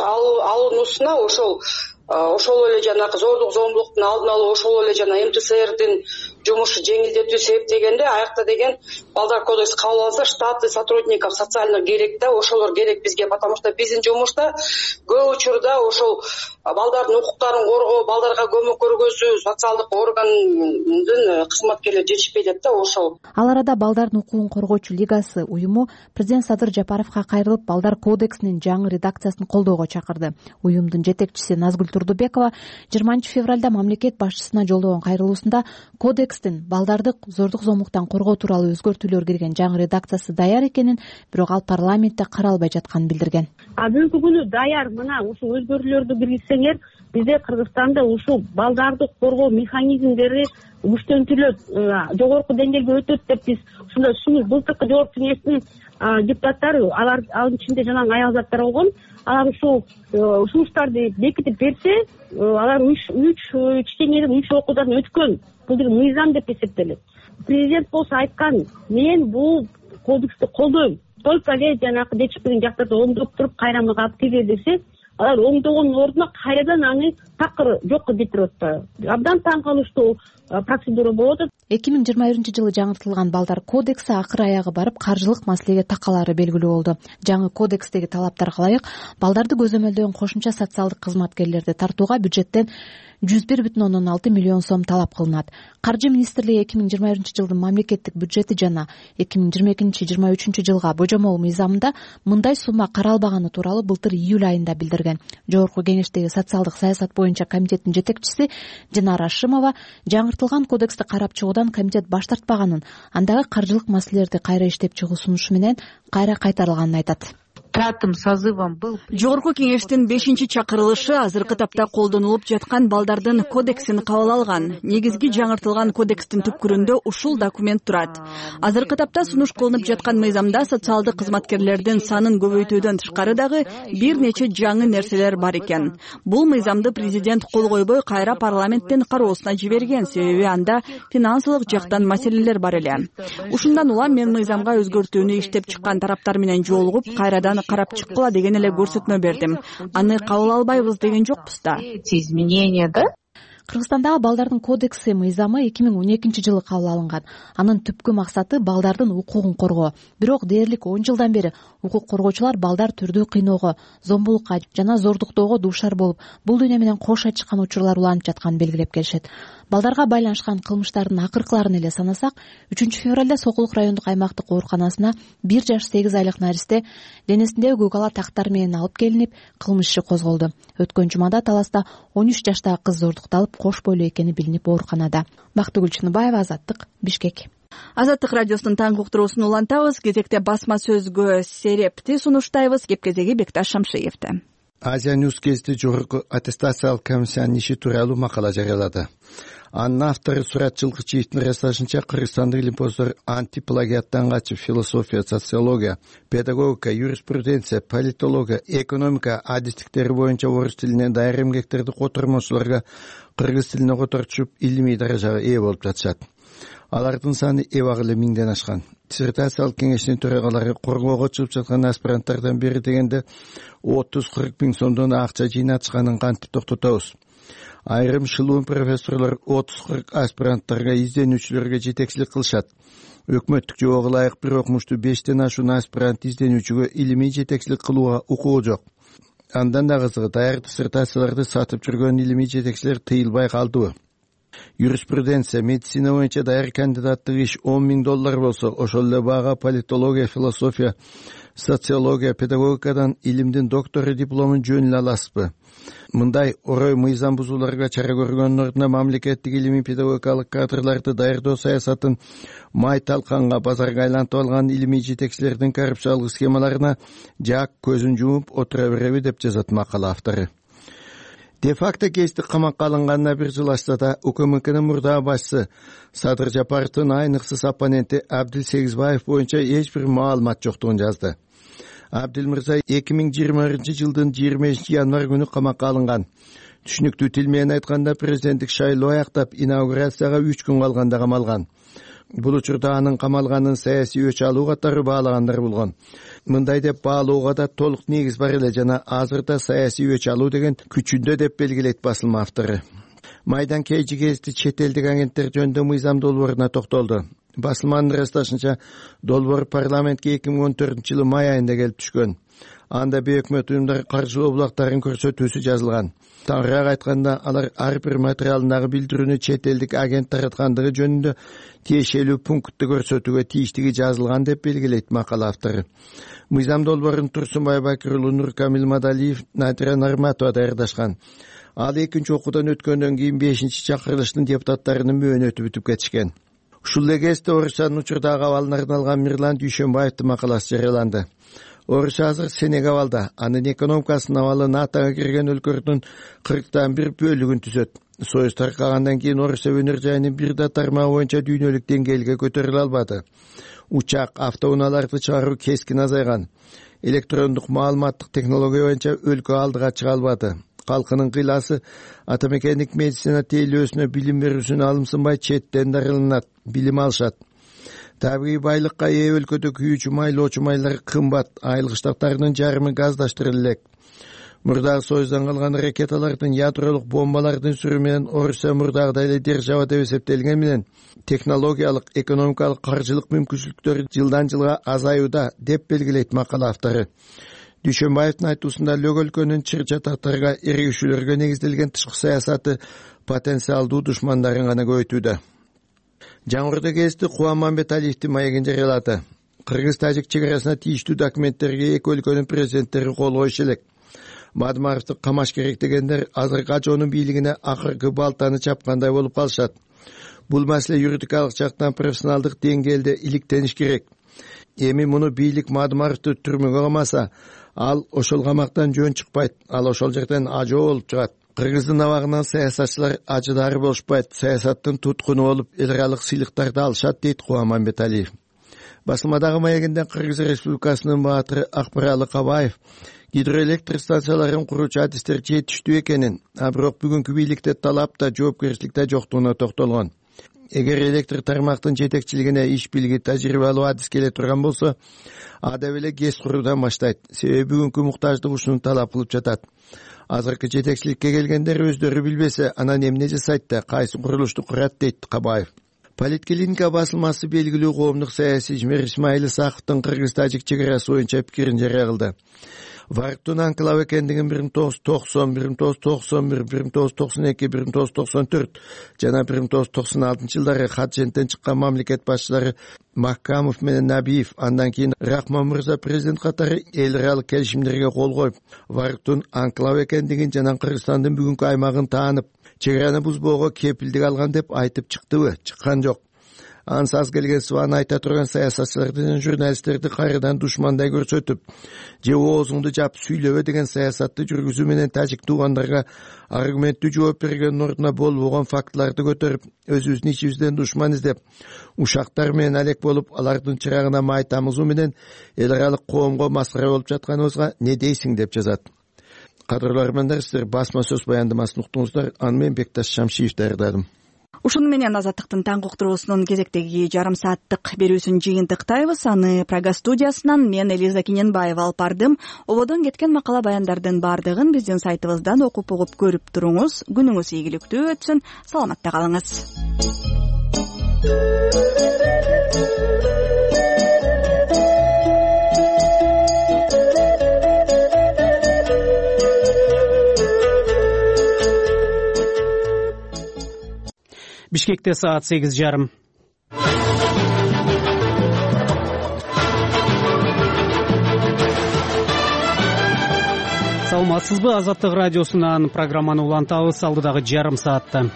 алынуусуна ошол ошол эле жанагы зордук зомбулуктун алдын алуу, ошол эле жана эм тэ эс эрдин жумушу жеңилдетүү себептегенде, аякта деген балдар кодекс кабыл алынса, штатный сотрудников социальных керек да, ошолор керек бизге, потому что биздин жумушта көп учурда ошол балдардын укуктарын коргоо, балдарга көмөк көргөзүү социалдык органдын кызматкерлери жетишпей деп да ошол. Ал арада балдардын укугун коргоочу лигасы уюму президент Садыр Жапаровго кайрылып, балдар кодексинин жаңы редакциясын колдоого чакырды. Уюмдун жетекчиси Назгүл Турдубекова жыйырманчы февралда мамлекет башчысына жолдогон кайрылуусунда кодекстин балдарды зордук зомбулуктан коргоо тууралуу өзгөртүүлөр кирген жаңы редакциясы даяр экенин, бирок ал парламентте каралбай жатканын билдирген. А бүгүнкү күнү даяр, мына ушул өзгөртүүлөрдү киргизсеңер, бизде Кыргызстанда ушул балдарды коргоо механизмдери күчтөntүлөт, жогорку деңгээлге өтөт деп биз ушундай түшүнүп, былтыркы жогорку кеңештин депутаттары, алар анын ичинде жанагы аялзаттар болгон, алар ушул сунуштарды бекитип берсе, алар үч чечеңеден үч окуудан өткөн. Бул деген мыйзам деп эсептелет. Президент болсо айткан, мен бул кодексти колдойм. Только эле жанагы дечпирин жактарда оңдоп туруп, кайра мага алып кире десе, алар оңдогондун ордуна кайрадан аны такыр жокко кетирип атпайбы. Абдан таң калыштуу процедура болот. эки миң жыйырма биринчи жылы жаңыртылган балдар кодекси акыр аягы барып каржылык маселеге такалары белгилүү болду. Жаңы кодекстеги талаптарга ылайык балдарды көзөмөлдөгөн кошумча социалдык кызматкерлерди тартууга бюджеттен жүз бир бүтүн ондон алты миллион сом талап кылынат. Каржы министрлиги эки миң жыйырма биринчи жылдын мамлекеттик бюджети жана эки миң жыйырма экинчи жыйырма үчүнчү жылга божомол мыйзамында мындай сумма каралбаганы тууралуу былтыр июль айында билдирген. Жогорку кеңештеги социалдык саясат боюнча комитеттин жетекчиси Динара Ашимова жаңыртылган кодексти карап чыгуудан комитет баш тартпаганын, андагы каржылык маселелерди кайра иштеп чыгуу сунушу менен кайра кайтарылганын айтат. пятым созывом был. Жогорку кеңештин бешинчи чакырылышы азыркы тапта колдонулуп жаткан балдардын кодексин кабыл алган. Негизги жаңыртылган кодекстин түпкүрүндө ушул документ турат. Азыркы тапта сунуш кылынып жаткан мыйзамда социалдык кызматкерлердин санын көбөйтүүдөн тышкары дагы бир нече жаңы нерселер бар экен. Бул мыйзамды президент кол койбой кайра парламенттин кароосуна жиберген, себеби анда финансылык жактан маселелер бар эле. Ушундан улам мен мыйзамга өзгөртүүнү иштеп чыккан тараптар менен жолугуп, кайрадан карап чыккыла деген эле көрсөтмө бердим. Аны кабыл албайбыз деген жокпуз да. Эти изменения, да? Кыргызстандагы балдардын кодекси мыйзамы эки миң он экинчи жылы кабыл алынган. Анын түпкү максаты балдардын укугун коргоо. Бирок дээрлик он жылдан бери укук коргоочулар балдар түрдүү кыйноого, зомбулукка жана зордуктоого дуушар болуп, бул дүйнө менен кош айтышкан учурлар уланып жатканын белгилеп келишет. балдарга байланышкан кылмыштардын акыркыларын эле санасак, үчүнчү февралда Сокулук райондук аймактык ооруканасына бир жаш сегиз айлык наристе денесинде көк ала тактар менен алып келинип, кылмыш иши козголду. Өткөн жумада Таласта он үч жаштагы кыз зордукталып, кош бойлуу экени билинип ооруканада. Бактыгүл Чыныбаева, Азаттык, Бишкек. Азаттык радиосунун таңкы уктуруусун улантабыз. Кезекте басма сөзгө серепти сунуштайбыз. Кеп кезеги Бекташ Шамшиевде. Азия Ньюс гезити жогорку аттестациялык комиссиянын иши тууралуу макала жарыялады. Анын автору Сурат Жылкычиевдин ырасташынча, кыргызстандык илимпоздор антиплагиаттан качып философия, социология, педагогика, юриспруденция, политология, экономика адистиктери боюнча орус тилинен даяр эмгектерди котормочуларга кыргыз тилине котортушуп илимий даражага ээ болуп жатышат. Алардын саны эбак эле миңден ашкан. Диссертациялык кеңештин төрагалары коргоого чыгып жаткан аспиранттардан бери дегенде отуз кырк миң сомдон акча жыйнатышканын кантип токтотобуз? Айрым шылуун профессорлор отуз кырк аспиранттарга, изденүүчүлөргө жетекчилик кылышат. Өкмөттүк жоого ылайык бир окумушту бештен ашуун аспирант изденүүчүгө илимий жетекчилик кылууга укугу жок. Андан да кызыгы, даяр диссертацияларды сатып жүргөн илимий жетекчилер тыйылбай калдыбы? Юриспруденция, медицина боюнча даяр кандидаттык иш он миң доллар болсо, ошол эле баага политология, философия, социология, педагогикадан илимдин доктору дипломун жөн эле аласызбы? Мындай орой мыйзам бузууларга чара көргөндүн ордуна мамлекеттик илимий педагогикалык кадрларды даярдоо саясатын май талканга, базарга айлантып алган илимий жетекчилердин коррупциялык схемаларына жаак көзүн жумуп отура береби деп жазат макала автору. Де-факто кести камакка алынганына бир жыл ашса да, УКМКнын мурдагы башчысы Садыр Жапаровдун айныксыз оппоненти Абдил Сегизбаев боюнча эч бир маалымат жоктугун жазды. Абдил мырза эки миң жыйырма биринчи жылдын жыйырма бешинчи январь күнү камакка алынган. Түшүнүктүү тил менен айтканда, президенттик шайлоо аяктап инаугурацияга үч күн калганда камалган. Бул учурда анын камалганын саясий өч алуу катары баалагандар болгон. Мындай деп баалоого да толук негиз бар эле жана азырда саясий өч алуу деген күчүндө деп белгилейт басылма автору. Майдан Кейжи гезити чет элдик агенттер жөнүндө мыйзам долбооруна токтолду. Басылманын ырасташынча, долбоор парламентке эки миң он төртүнчү жылы май айында келип түшкөн. Анда бейөкмөт уюмдар каржылоо булактарын көрсөтүүсү жазылган. Таңыраак айтканда, алар ар бир материалындагы билдирүүнү чет элдик агент тараткандыгы жөнүндө тиешелүү пунктты көрсөтүүгө тийиштиги жазылган деп белгилейт макала автору. Мыйзам долбоорун Турсунбай Бакир уулу, Нуркамил Мадалиев, Надира Нарматова даярдашкан. Ал экинчи окуудан өткөндөн кийин бешинчи чакырылыштын депутаттарынын мөөнөтү бүтүп кетишкен. Ушул эле кезде Орусиянын учурдагы абалын алган Мирлан Дүйшөнбаевдин макаласы жарыяланды. Орусия азыр Сенегалда, анын экономикасынын абалы натага кирген өлкөлөрдүн кырктан бир бөлүгүн түзөт. Союз таркагандан кийин Орусия өнөр жайынын бир да тармагы боюнча дүйнөлүк деңгээлге көтөрүлө албады. Учак, автоунааларды чыгаруу кескин азайган. Электрондук маалыматтык технология боюнча өлкө алдыга чыга албады. Калкынын кыйласы атамекендик медицина тейлөөсүнө билим берүүсүнө алымсынбай четтен дарыланат, билим алышат. Табигый байлыкка ээ өлкөдө күйүүчү майлоочу майлар кымбат, айыл штаттарынын жарымы газдаштырыла элек. Мурдагы Союздан калган ракеталардын, ядролук бомбалардын сүрүү менен Орусия мурдагыдай эле держава деп эсептелген менен технологиялык, экономикалык, каржылык мүмкүнчүлүктөрү жылдан жылга азаюуда деп белгилейт макала автору. Дүйшөнбаевдин айтуусунда, лөг өлкөнүн чыр-чатактарга, эрегүүчүлөргө негизделген тышкы саясаты потенциалдуу душмандарын гана көбөйтүүдө. Жаңырды гезити Кубан Мамбеталиевдин маегин жарыялады. Кыргыз-тажик чегарасына тийиштүү документтерге эки өлкөнүн президенттери кол коюшу элек. Мадмаровду камаш керек дегендер азыр Качоонун бийлигине акыркы балтаны чапкандай болуп калышат. Бул маселе юридикалык жактан профессионалдык деңгээлде иликтениш керек. Эми муну бийлик Мадмаровду түрмөгө камаса, ал ошол камактан жөн чыкпайт, ал ошол жерден ажоо болуп чыгат. Кыргыздын абагынан саясатчылар ажыдары болушпайт, саясаттын туткуну болуп, эл аралык сыйлыктарды алышат, дейт Кубан Мамбеталиев. Басылмадагы маегинде Кыргыз Республикасынын баатыры Акбаралы Кабаев гидроэлектр станцияларын куруучу адистер жетиштүү экенин, а бирок бүгүнкү бийликте талап да жоопкерчилик да жоктугуна токтолгон. Эгер электр тармактын жетекчилигине иш билги, тажрыйбалуу адис келе турган болсо, ада эле ГЭС куруудан баштайт. Себеби бүгүнкү муктаждык ушуну талап кылып жатат. Азыркы жетекчиликке келгендер өздөрү билбесе, анан эмне жасайт да, кайсы курулушту курат, дейт Кабаев. Политклиника басылмасы белгилүү коомдук саясий ишмер Исмаил Исаковдун Кыргыз-тажик чегарасы боюнча пикирин жарыя кылды. варктун анклав экендигин бир миң тогуз жүз токсон бир миң тогуз жүз токсон бир бир миң тогуз жүз токсон эки бир миң тогуз жүз токсон төрт жана бир миң тогуз жүз токсон алтынчы жылдары Хатженттен чыккан мамлекет башчылары Маккамов менен Набиев, андан кийин Рахмон мырза президент катары эл аралык келишимдерге кол коюп, варктун анклав экендигин жана Кыргызстандын бүгүнкү аймагын таанып, чек араны бузбоого кепилдик алган деп айтып чыктыбы? Чыккан жок. Ансыз келген сыбаны айта турган саясатчыларды жана журналисттерди кайрадан душмандай көрсөтүп, же оозуңду жап сүйлөбө деген саясатты жүргүзүү менен тажик туугандарга аргументтүү жооп берген ордуна болбогон фактыларды көтөрүп, өзүбүздүн ичибизден душман издеп, ушактар менен алек болуп, алардын чырагына май тамызуу менен эл аралык коомго маскара болуп жатканыбызга не дейсиң деп жазат. Кадырлуу армандар, сиздер басма сөз баяндамасын уктуңуздар. Аны мен Бекташ Шамшиев даярдадым. Ушуну менен Азаттыктын таңкы уктуруусунун кезектеги жарым сааттык берүүсүн жыйынтыктайбыз. Аны Прага студиясынан мен Элиза Кененбаева алып бардым. Ободон кеткен макала баяндардын бардыгын биздин сайтыбыздан окуп угуп көрүп туруңуз. Күнүңүз ийгиликтүү өтсүн. Саламатта калыңыз. Бишкекте саат сегиз жарым. Саламатсызбы? Азаттык радиосунан программаны улантабыз алдыдагы жарым саатта.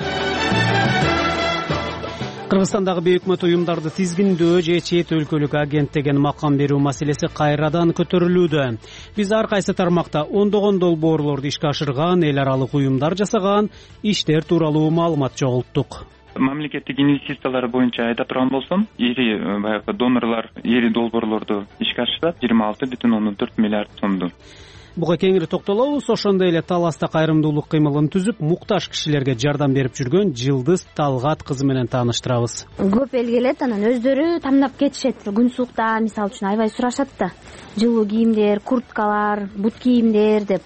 Кыргызстандагы бейөкмөт уюмдарды тизгиндөө же чет өлкөлүк агент деген макам берүү маселеси кайрадан көтөрүлүүдө. Биз ар кайсы тармакта ондогон долбоорлорду ишке ашырган, эл аралык уюмдар жасаган иштер тууралуу маалымат чогулттук. Мамлекеттик инвестициялар боюнча айта турган болсом, ири баягы донорлор ири долбоорлорду ишке ашырат жыйырма алты бүтүн ондон төрт миллиард сомду. Буга кеңири токтолобуз. Ошондой эле таласта кайрымдуулук кыймылын түзүп, муктаж кишилерге жардам берип жүргөн Жылдыз Талгат кызы менен тааныштырабыз. Көп эл келет, анан өздөрү тамнап кетишет. Күн суукта мисалы үчүн аябай сурашат да. Жылуу кийимдер, курткалар, бут кийимдер деп.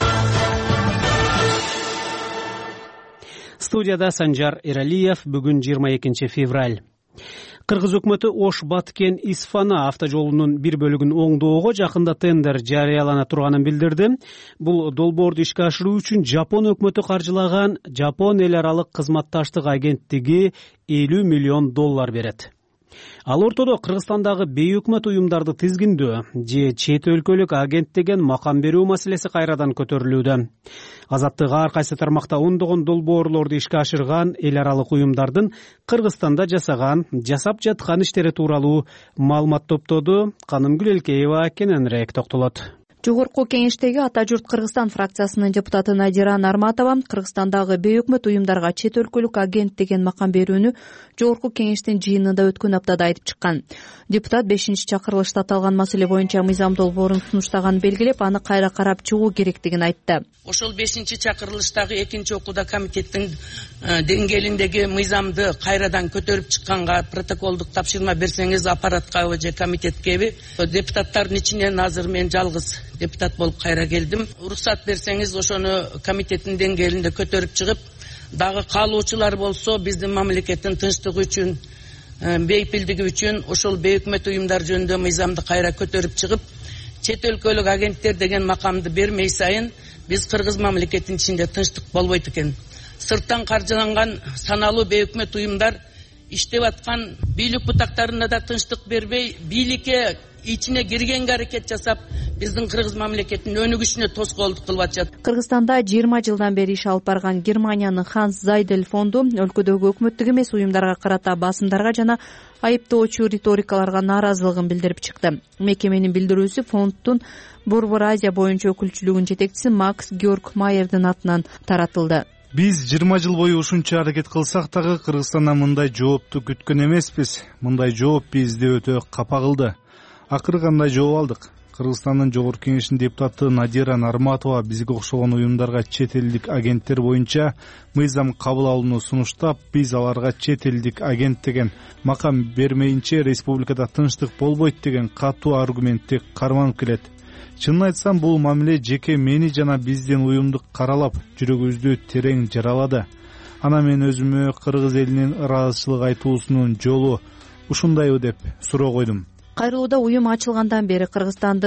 Студияда Санжар Эралиев. Бүгүн жыйырма экинчи февраль. Кыргыз өкмөтү Ош-Баткен Исфана автожолунун бир бөлүгүн оңдоого жакында тендер жарыялана турганын билдирди. Бул долбоорду ишке ашыруу үчүн Жапон өкмөтү каржылаган Жапон эл аралык кызматташтык агенттиги элүү миллион доллар берет. Ал ортодо Кыргызстандагы бейөкмөт уюмдарды тизгиндөө же чет өлкөлүк агент деген макам берүү маселеси кайрадан көтөрүлүүдө. Азаттык ар кайсы тармакта ондогон долбоорлорду ишке ашырган эл аралык уюмдардын Кыргызстанда жасаган, жасап жаткан иштери тууралуу маалымат топтоду. Канымгүл Элкеева кененирээк токтолот. Жогорку кеңештеги Ата журт Кыргызстан фракциясынын депутаты Надира Нарматова Кыргызстандагы бейөкмөт уюмдарга чет өлкөлүк агент деген макам берүүнү жогорку кеңештин жыйынында өткөн аптада айтып чыккан. Депутат бешинчи чакырылышта аталган маселе боюнча мыйзам долбоорун сунуштаганын белгилеп, аны кайра карап чыгуу керектигин айтты. Ошол бешинчи чакырылыштагы экинчи окууда комитеттин деңгээлиндеги мыйзамды кайрадан көтөрүп чыкканга протоколдук тапшырма берсеңиз аппараткабы же комитеткеби? Депутаттардын ичинен азыр мен жалгыз депутат болуп кайра келдим. Уруксат берсеңиз, ошону комитеттин деңгээлинде көтөрүп чыгып, дагы каалоочулар болсо биздин мамлекеттин тынчтыгы үчүн, бейпилдиги үчүн ошол бейөкмөт уюмдар жөнүндө мыйзамды кайра көтөрүп чыгып, чет өлкөлүк агенттер деген макамды бермей сайын биз Кыргыз мамлекетинин ичинде тынчтык болбойт экен. Сырттан каржыланган саналуу бейөкмөт уюмдар иштеп аткан бийлик бутактарына да тынчтык бербей, бийликке ичине киргенге аракет жасап, биздин Кыргыз мамлекетинин өнүгүшүнө тоскоолдук кылып атышат. Кыргызстанда жыйырма жылдан бери иш алып барган Германиянын Ханс Зайдель фонду өлкөдөгү өкмөттүк эмес уюмдарга карата басымдарга жана айыптоочу риторикаларга нааразылыгын билдирип чыкты. Мекеменин билдирүүсү фонддун Борбор Азия боюнча өкүлчүлүгүнүн жетекчиси Макс Георг Майердин атынан таратылды. Биз жыйырма жыл бою ушунча аракет кылсак дагы Кыргызстандан мындай жоопту күткөн эмеспиз. Мындай жооп бизди өтө капа кылды. Акыры кандай жооп алдык? Кыргызстандын жогорку кеңешинин депутаты Надира Нарматова бизге окшогон уюмдарга чет элдик агенттер боюнча мыйзам кабыл алууну сунуштап, биз аларга чет элдик агент деген макам бермейинче республикада тынчтык болбойт деген катуу аргументти карманып келет. Чынын айтсам, бул мамиле жеке мени жана биздин уюмду каралап, жүрөгүбүздү терең жаралады. Ана мен өзүмө кыргыз элинин ыраазычылык айтуусунун жолу ушундайбы деп суроо койдум. Кайрылууда уюм ачылгандан бери Кыргызстандын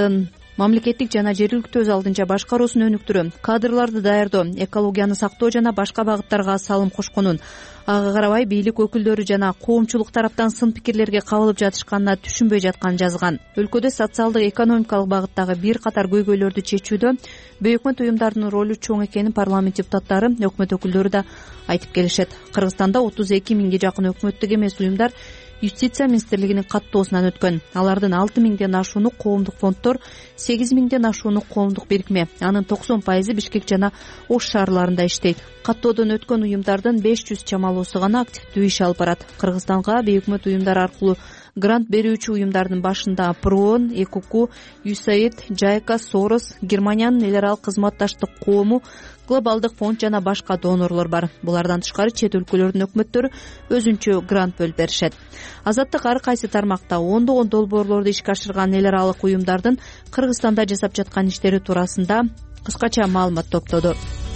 мамлекеттик жана жергиликтүү өз алдынча башкаруусун өнүктүрүү, кадрларды даярдоо, экологияны сактоо жана башка багыттарга салым кошконун, ага карабай бийлик өкүлдөрү жана коомчулук тараптан сын пикирлерге кабылып жатышканына түшүнбөй жатканын жазган. Өлкөдө социалдык экономикалык багыттагы бир катар көйгөйлөрдү чечүүдө бейөкмөт уюмдардын ролу чоң экенин парламент депутаттары, өкмөт өкүлдөрү да айтып келишет. Кыргызстанда отуз эки миңге жакын өкмөттүк эмес уюмдар Юстиция министрлигинин каттоосунан өткөн. Алардын алты миңден ашууну коомдук фонддор, сегиз миңден ашууну коомдук бирикме, анын токсон пайызы Бишкек жана Ош шаарларында иштейт. Каттоодон өткөн уюмдардын беш жүз чамалуусу гана активдүү иш алып барат. Кыргызстанга бейөкмөт уюмдар аркылуу грант берүүчү уюмдардын башында Проон, ЭКУКУ, ЮСАИД, Жайка, Сорос, Германиянын эл аралык кызматташтык коому, Глобалдык фонд жана башка донорлор бар. Булардан тышкары чет өлкөлөрдүн өкмөттөрү өзүнчө грант бөлүп беришет. Азаттык ар кайсы тармакта ондогон долбоорлорду ишке ашырган эл аралык уюмдардын Кыргызстанда жасап жаткан иштери туурасында кыскача маалымат топтоду.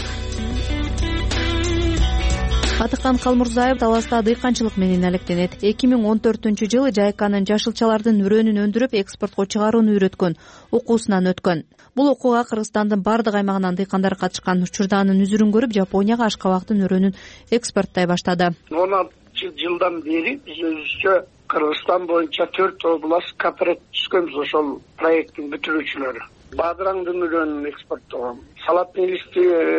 Атыкан Калмурзаев Таласта дыйканчылык менен алектенет. эки миң он төртүнчү жылы Жайканын жашылчалардын үрөнүн өндүрүп экспортко чыгарууну үйрөткөн окуусунан өткөн. Бул окууга Кыргызстандын бардык аймагынан дыйкандар катышкан. Учурда анын үзүрүн көрүп, Жапонияга ашкабактын үрөнүн экспорттой баштады. он алты жылдан бери биз өзүбүзчө Кыргызстан боюнча төрт область кооператив түзгөнбүз. Ошол проекттин бүтүрүүчүлөрү. Бадыраңдын үрөнүн экспорттогон, салатный листи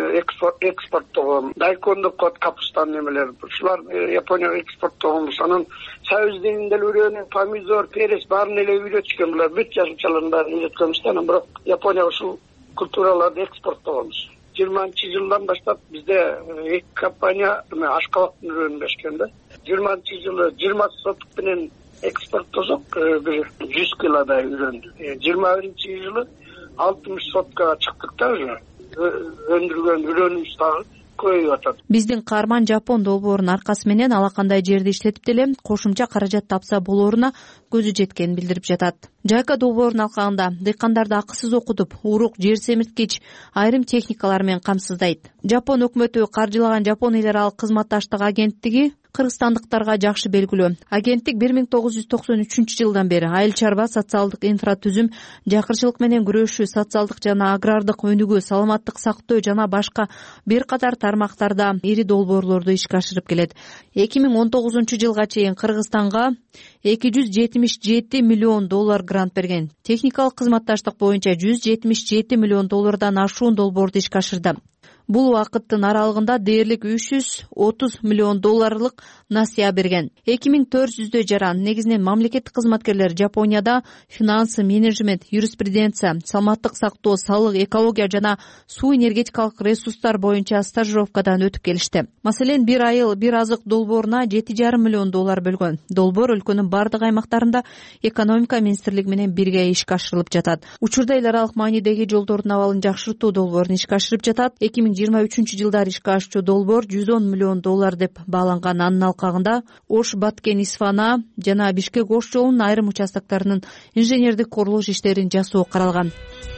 экспорттогон, дайкондук кот капустаны эмелер. Ушулар Японияга экспорттогонбуз. Анан Союз деңиндеги үрөнү, помидор, перец баарын эле үйрөтүшкөн. Булар бүт жашылчалардын баарын үйрөткөнбүз. Анан бирок Японияга ушул культураларды экспорттогонбуз. жыйырманчы жылдан баштап бизде эки компания ашкабактын үрөнүн беришкен да. жыйырманчы жылы жыйырма соток менен экспорттосок бир жүз килодай үрөндү. жыйырма биринчи жылы алтымыш соткага чыктык да, уже өндүрүлгөн үрөнүбүз дагы көбөйүп атат. Биздин каарман Жапон долбоорунун аркасы менен алакандай жерди иштетип деле кошумча каражат тапса болооруна көзү жеткенин билдирип жатат. Жайка долбоорунун алкагында дыйкандарды акысыз окутуп, урук, жер семирткич, айрым техникалар менен камсыздайт. Жапон өкмөтү каржылаган Жапон эл аралык кызматташтык агенттиги кыргызстандыктарга жакшы белгилүү. Агенттик бир миң тогуз жүз токсон үчүнчү жылдан бери айыл чарба, социалдык инфратүзүм, жакырчылык менен күрөшүү, социалдык жана агрардык өнүгүү, саламаттык сактоо жана башка бир катар тармактарда ири долбоорлорду ишке ашырып келет. эки миң он тогузунчу жылга чейин Кыргызстанга эки жүз жетимиш жети миллион доллар грант берген. Техникалык кызматташтык боюнча жүз жетимиш жети миллион доллардан ашуун долбоорду ишке ашырды. Бул убакыттын аралыгында дээрлик үч жүз отуз миллион долларлык насыя берген. эки миң төрт жүздөй жаран, негизинен мамлекеттик кызматкерлер Жапонияда финансы, менеджмент, юриспруденция, саламаттык сактоо, салык, экология жана суу энергетикалык ресурстар боюнча стажировкадан өтүп келишти. Маселен, бир айыл, бир азык долбооруна жети жарым миллион доллар бөлгөн. Долбоор өлкөнүн бардык аймактарында экономика министрлиги менен бирге ишке ашырылып жатат. Учурда эл аралык маанидеги жолдордун абалын жакшыртуу долбоорун ишке ашырып жатат. эки миң жыйырма үчүнчү жылдары ишке ашчу долбоор жүз он миллион доллар деп бааланган. Анын алкагында Ош Баткен Исфана жана Бишкек Ош жолунун айрым участоктарынын инженердик курулуш иштерин жасоо каралган.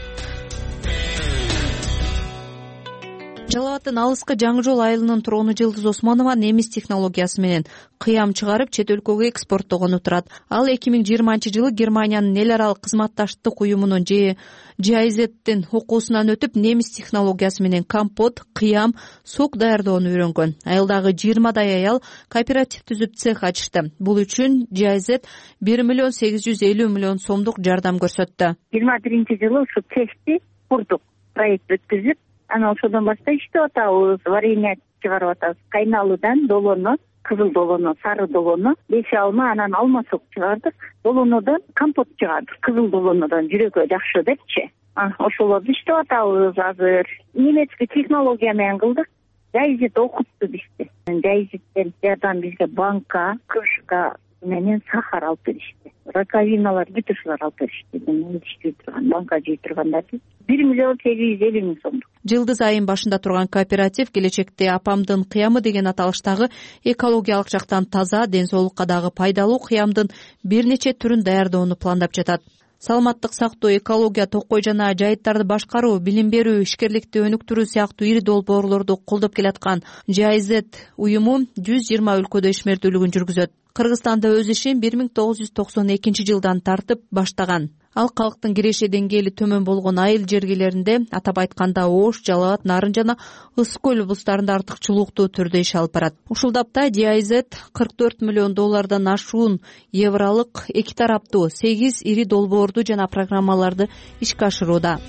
Жалал абаддын алыскы Жаңы жол айылынын тургуну Жылдыз Осмонова немис технологиясы менен кыям чыгарып чет өлкөгө экспорттогону турат. Ал эки миң жыйырманчы жылы Германиянын эл аралык кызматташтык уюмунун Ж А З'тин окуусунан өтүп, немис технологиясы менен компот, кыям, сок даярдоону үйрөнгөн. Айылдагы жыйырмадай аял кооператив түзүп цех ачышты. Бул үчүн Ж А З бир миллион сегиз жүз элүү миллион сомдук жардам көрсөттү. жыйырма биринчи жылы ушу цехти курдук, проект өткүзүп, анан ошодон баштап иштеп атабыз, варенье чыгарып атабыз. Кайналуудан долоно, кызыл долоно, сары долоно, беш алма, анан алма сок чыгардык. Долонодон компот чыгардык. Кызыл долонодон жүрөккө жакшы депчи. Ошолорду иштеп атабыз азыр. Немецкий технология менен кылдык. Жайзит окутту бизди. Жайзиттен жардам бизге банка, крышка менен сахар алып беришти. Раковиналар бүт ушулар алып беришти. Мен иштей турган банка жей тургандарды бир миллион сегиз жүз элүү миң сомдук. Жылдыз айын башында турган кооператив келечекте апамдын кыямы деген аталыштагы экологиялык жактан таза, ден соолукка дагы пайдалуу кыямдын бир нече түрүн даярдоону пландап жатат. Саламаттык сактоо, экология, токой жана жайыттарды башкаруу, билим берүү, ишкерликти өнүктүрүү сыяктуу ири долбоорлорду колдоп келаткан Ж А З уюму жүз жыйырма өлкөдө ишмердүүлүгүн жүргүзөт. Кыргызстанда өз ишин бир миң тогуз жүз токсон экинчи жылдан тартып баштаган. Ал калктын киреше деңгээли төмөн болгон айыл жергелеринде, атап айтканда Ош, Жалал абад, Нарын жана Ысык көл облустарында артыкчылыктуу түрдө иш алып барат. Ушул тапта ди ай зет кырк төрт миллион доллардан ашуун евролук эки тараптуу сегиз ири долбоорду жана программаларды ишке ашырууда.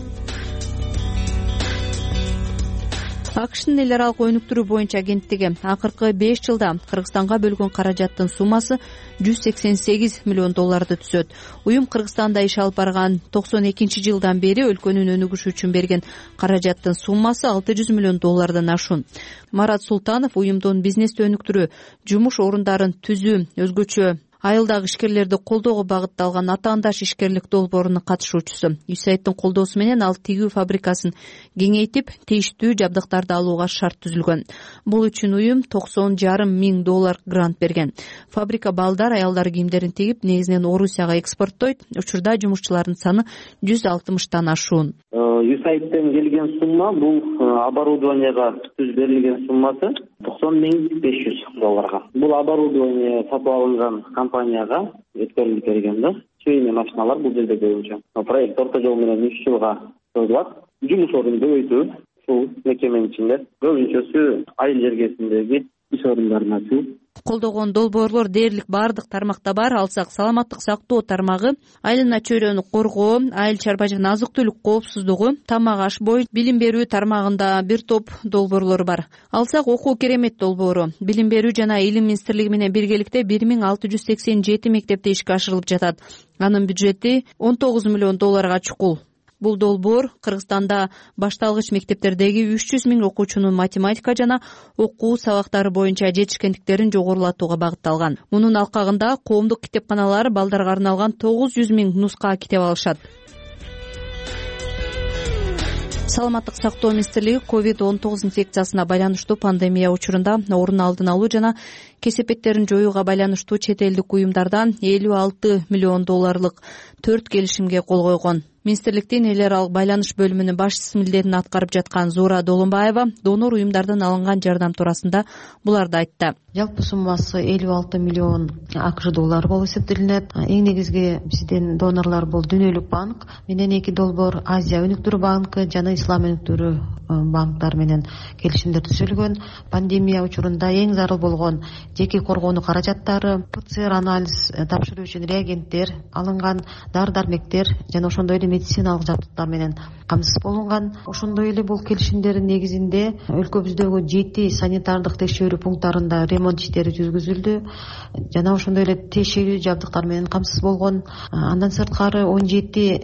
АКШнын эл аралык өнүктүрүү боюнча агенттиги акыркы беш жылда Кыргызстанга бөлгөн каражаттын суммасы жүз сексен сегиз миллион долларды түзөт. Уюм Кыргызстанда иш алып барган токсон экинчи жылдан бери өлкөнүн өнүгүшү үчүн берген каражаттын суммасы алты жүз миллион доллардан ашуун. Марат Султанов уюмдун бизнести өнүктүрүү, жумуш орундарын түзүү, өзгөчө айылдагы ишкерлерди колдоого багытталган атаандаш ишкерлик долбоорунун катышуучусу. ЮСАИДтин колдоосу менен ал тигүү фабрикасын кеңейтип, тийиштүү жабдыктарды алууга шарт түзүлгөн. Бул үчүн уюм токсон жарым миң доллар грант берген. Фабрика балдар, аялдар кийимдерин тигип, негизинен Орусияга экспорттойт. Учурда жумушчулардын саны жүз алтымыштан ашуун. ЮСАИДтен келген сумма бул оборудованияга түз берилген суммасы токсон миң беш жүз долларга. Бул оборудование сатып алынган компанияга өткөрүлүп берген да. Чейин машиналар бул жерде боюнча. Проект орто жол менен үч жылга созулат. Жумуш ордун көбөйтүү ушул мекеменин ичинде көбүнчөсү айыл жергесиндеги иш орундарына түзүү. Колдогон долбоорлор дээрлик баардык тармакта бар. Алсак саламаттык сактоо тармагы, айлана чөйрөнү коргоо, айыл чарба жана азык-түлүк коопсуздугу, тамак аш бой, билим берүү тармагында бир топ долбоорлор бар. Алсак окуу керемет долбоору, билим берүү жана илим министрлиги менен биргеликте бир миң алты жүз сексен жети мектепте ишке ашырылып жатат. Анын бюджети он тогуз миллион долларга чукул. Бул долбоор Кыргызстанда башталгыч мектептердеги үч жүз миң окуучунун математика жана окуу сабактары боюнча жетишкендиктерин жогорулатууга багытталган. Мунун алкагында коомдук китепканалар балдарга арналган тогуз жүз миң нуска китеп алышат. Саламаттык сактоо министрлиги ковид он тогуз инфекциясына байланыштуу пандемия учурунда орун алдын алуу жана кесепеттерин жоюуга байланыштуу чет элдик уюмдардан элүү алты миллион долларлык төрт келишимге кол койгон. Министрликтин эл аралык байланыш бөлүмүнүн башчысы милдетин аткарып жаткан Зура Долунбаева донор уюмдардан алынган жардам туурасында буларды айтты. Жалпы суммасы элүү алты миллион АКШ доллары болуп эсептелинет. Эң негизги биздин донорлор бул Дүйнөлүк банк менен эки долбоор, Азия өнүктүрүү банкы жана Ислам өнүктүрүү банктар менен келишимдер түзүлгөн. Пандемия учурунда эң зарыл болгон жеке коргонуу каражаттары, ПЦР анализ тапшыруу үчүн реагенттер алынган, дары-дармектер жана ошондой эле медициналык жабдыктар менен камсыз болунган. Ошондой эле бул келишимдердин негизинде өлкөбүздөгү жети санитардык текшерүү пункттарында ремонт иштери жүргүзүлдү жана ошондой эле тиешелүү жабдыктар менен камсыз болгон. Андан сырткары он жети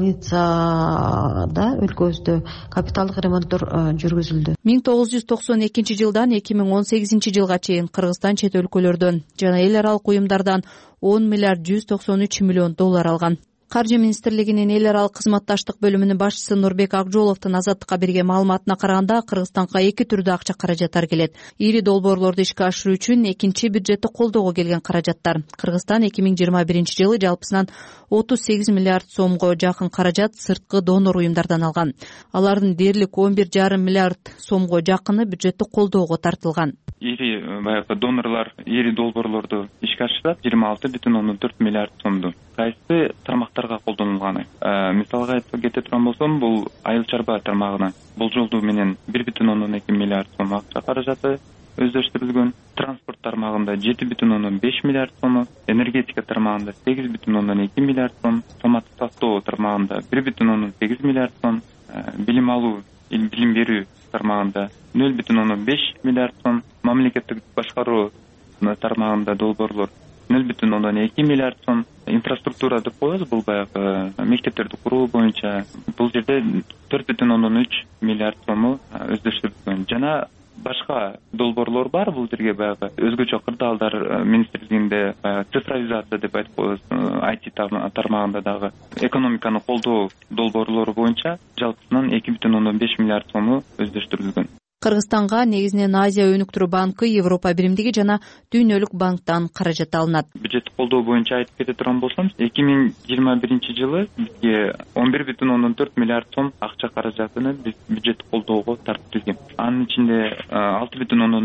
больницада өлкөбүздө капиталдык ремонттор жүргүзүлдү. миң тогуз жүз токсон экинчи жылдан эки миң он сегизинчи жылга чейин Кыргызстан чет өлкөлөрдөн жана эл аралык уюмдардан он миллиард жүз токсон үч миллион доллар алган. Каржы министрлигинин эл аралык кызматташтык бөлүмүнүн башчысы Нурбек Акжоловдун Азаттыкка берген маалыматына караганда, Кыргызстанга эки түрдүү акча каражаттар келет. Ири долбоорлорду ишке ашыруу үчүн экинчи бюджеттик колдоого келген каражаттар. Кыргызстан эки миң жыйырма биринчи жылы жалпысынан отуз сегиз миллиард сомго жакын каражат сырткы донор уюмдардан алган. Алардын дээрлик он бир жарым миллиард сомго жакыны бюджеттик колдоого тартылган. Ири баягы донорлор ири долбоорлорду ишке ашырат жыйырма алты бүтүн ондон төрт миллиард сомду. Кайсы тармактарга колдонулганы? Мисалга айтып кете турган болсом, бул айыл чарба тармагына бул жолду менен бир бүтүн ондон эки миллиард сом акча каражаты өздөштүрүлгөн. Транспорт тармагында жети бүтүн ондон беш миллиард сом, энергетика тармагында сегиз бүтүн ондон эки миллиард сом, саламаттык сактоо тармагында бир бүтүн ондон сегиз миллиард сом, билим алуу, билим берүү тармагында нөл бүтүн ондон беш миллиард сом, мамлекеттик башкаруу тармагында долбоорлор нөл бүтүн ондон эки миллиард сом, инфраструктура деп коебуз, бул баягы мектептерди куруу боюнча бул жерде төрт бүтүн ондон үч миллиард сому өздөштүрүлгөн. Жана башка долбоорлор бар. Бул жерге баягы өзгөчө кырдаалдар министрлигинде цифровизация деп айтып коебуз, ай ти тармагында дагы экономиканы колдоо долбоорлору боюнча жалпысынан эки бүтүн ондон беш миллиард сому өздөштүрүлгөн. Кыргызстанга негизинен Азия өнүктүрүү банкы, Европа биримдиги жана Дүйнөлүк банктан каражат алынат. Бюджеттик колдоо боюнча айтып кете турган болсом, эки миң жыйырма биринчи жылы бизге он бир бүтүн ондон төрт миллиард сом акча каражатыны биз бюджеттик колдоого тартып келген. Анын ичинде алты бүтүн ондон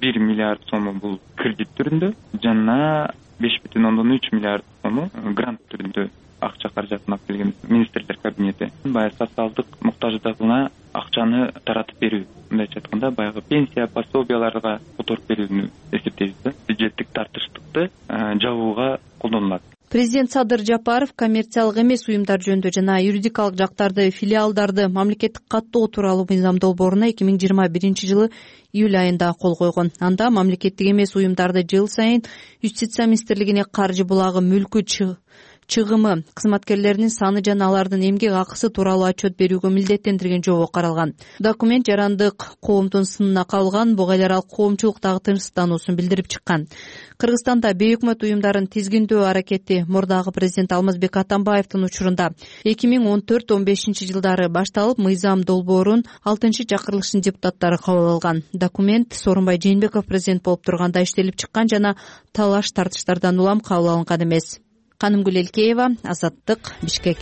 бир миллиард сому бул кредит түрүндө жана беш бүтүн ондон үч миллиард сому грант түрүндө акча каражатын алып келген министрлер кабинети. Баягы социалдык муктаждыгына акчаны таратып берүү, мындайча айтканда баягы пенсия пособияларга которуп берүүнү эсептейбиз да. Бюджеттик тартыштыкты жабууга колдонулат. Президент Садыр Жапаров коммерциялык эмес уюмдар жөнүндө жана юридикалык жактарды, филиалдарды мамлекеттик каттоо тууралуу мыйзам долбооруна эки миң жыйырма биринчи жылы июль айында кол койгон. Анда мамлекеттик эмес уюмдарды жыл сайын Юстиция министрлигине каржы булагы мүлкү чыгымы, кызматкерлеринин саны жана алардын эмгек акысы тууралуу отчет берүүгө милдеттендирген жобо каралган. Документ жарандык коомдун сынына кабылган, буга эл аралык коомчулуктагы тынчсыздануусун билдирип чыккан. Кыргызстанда бейөкмөт уюмдарын тизгиндөө аракети мурдагы президент Алмазбек Атамбаевдин учурунда эки миң он төрт он бешинчи жылдары башталып, мыйзам долбоорун алтынчы чакырылыштын депутаттары кабыл алган. Документ Сооронбай Жээнбеков президент болуп турганда иштелип чыккан жана талаш тартыштардан улам кабыл алынган эмес. Канымгүл Элкеева, Азаттык, Бишкек.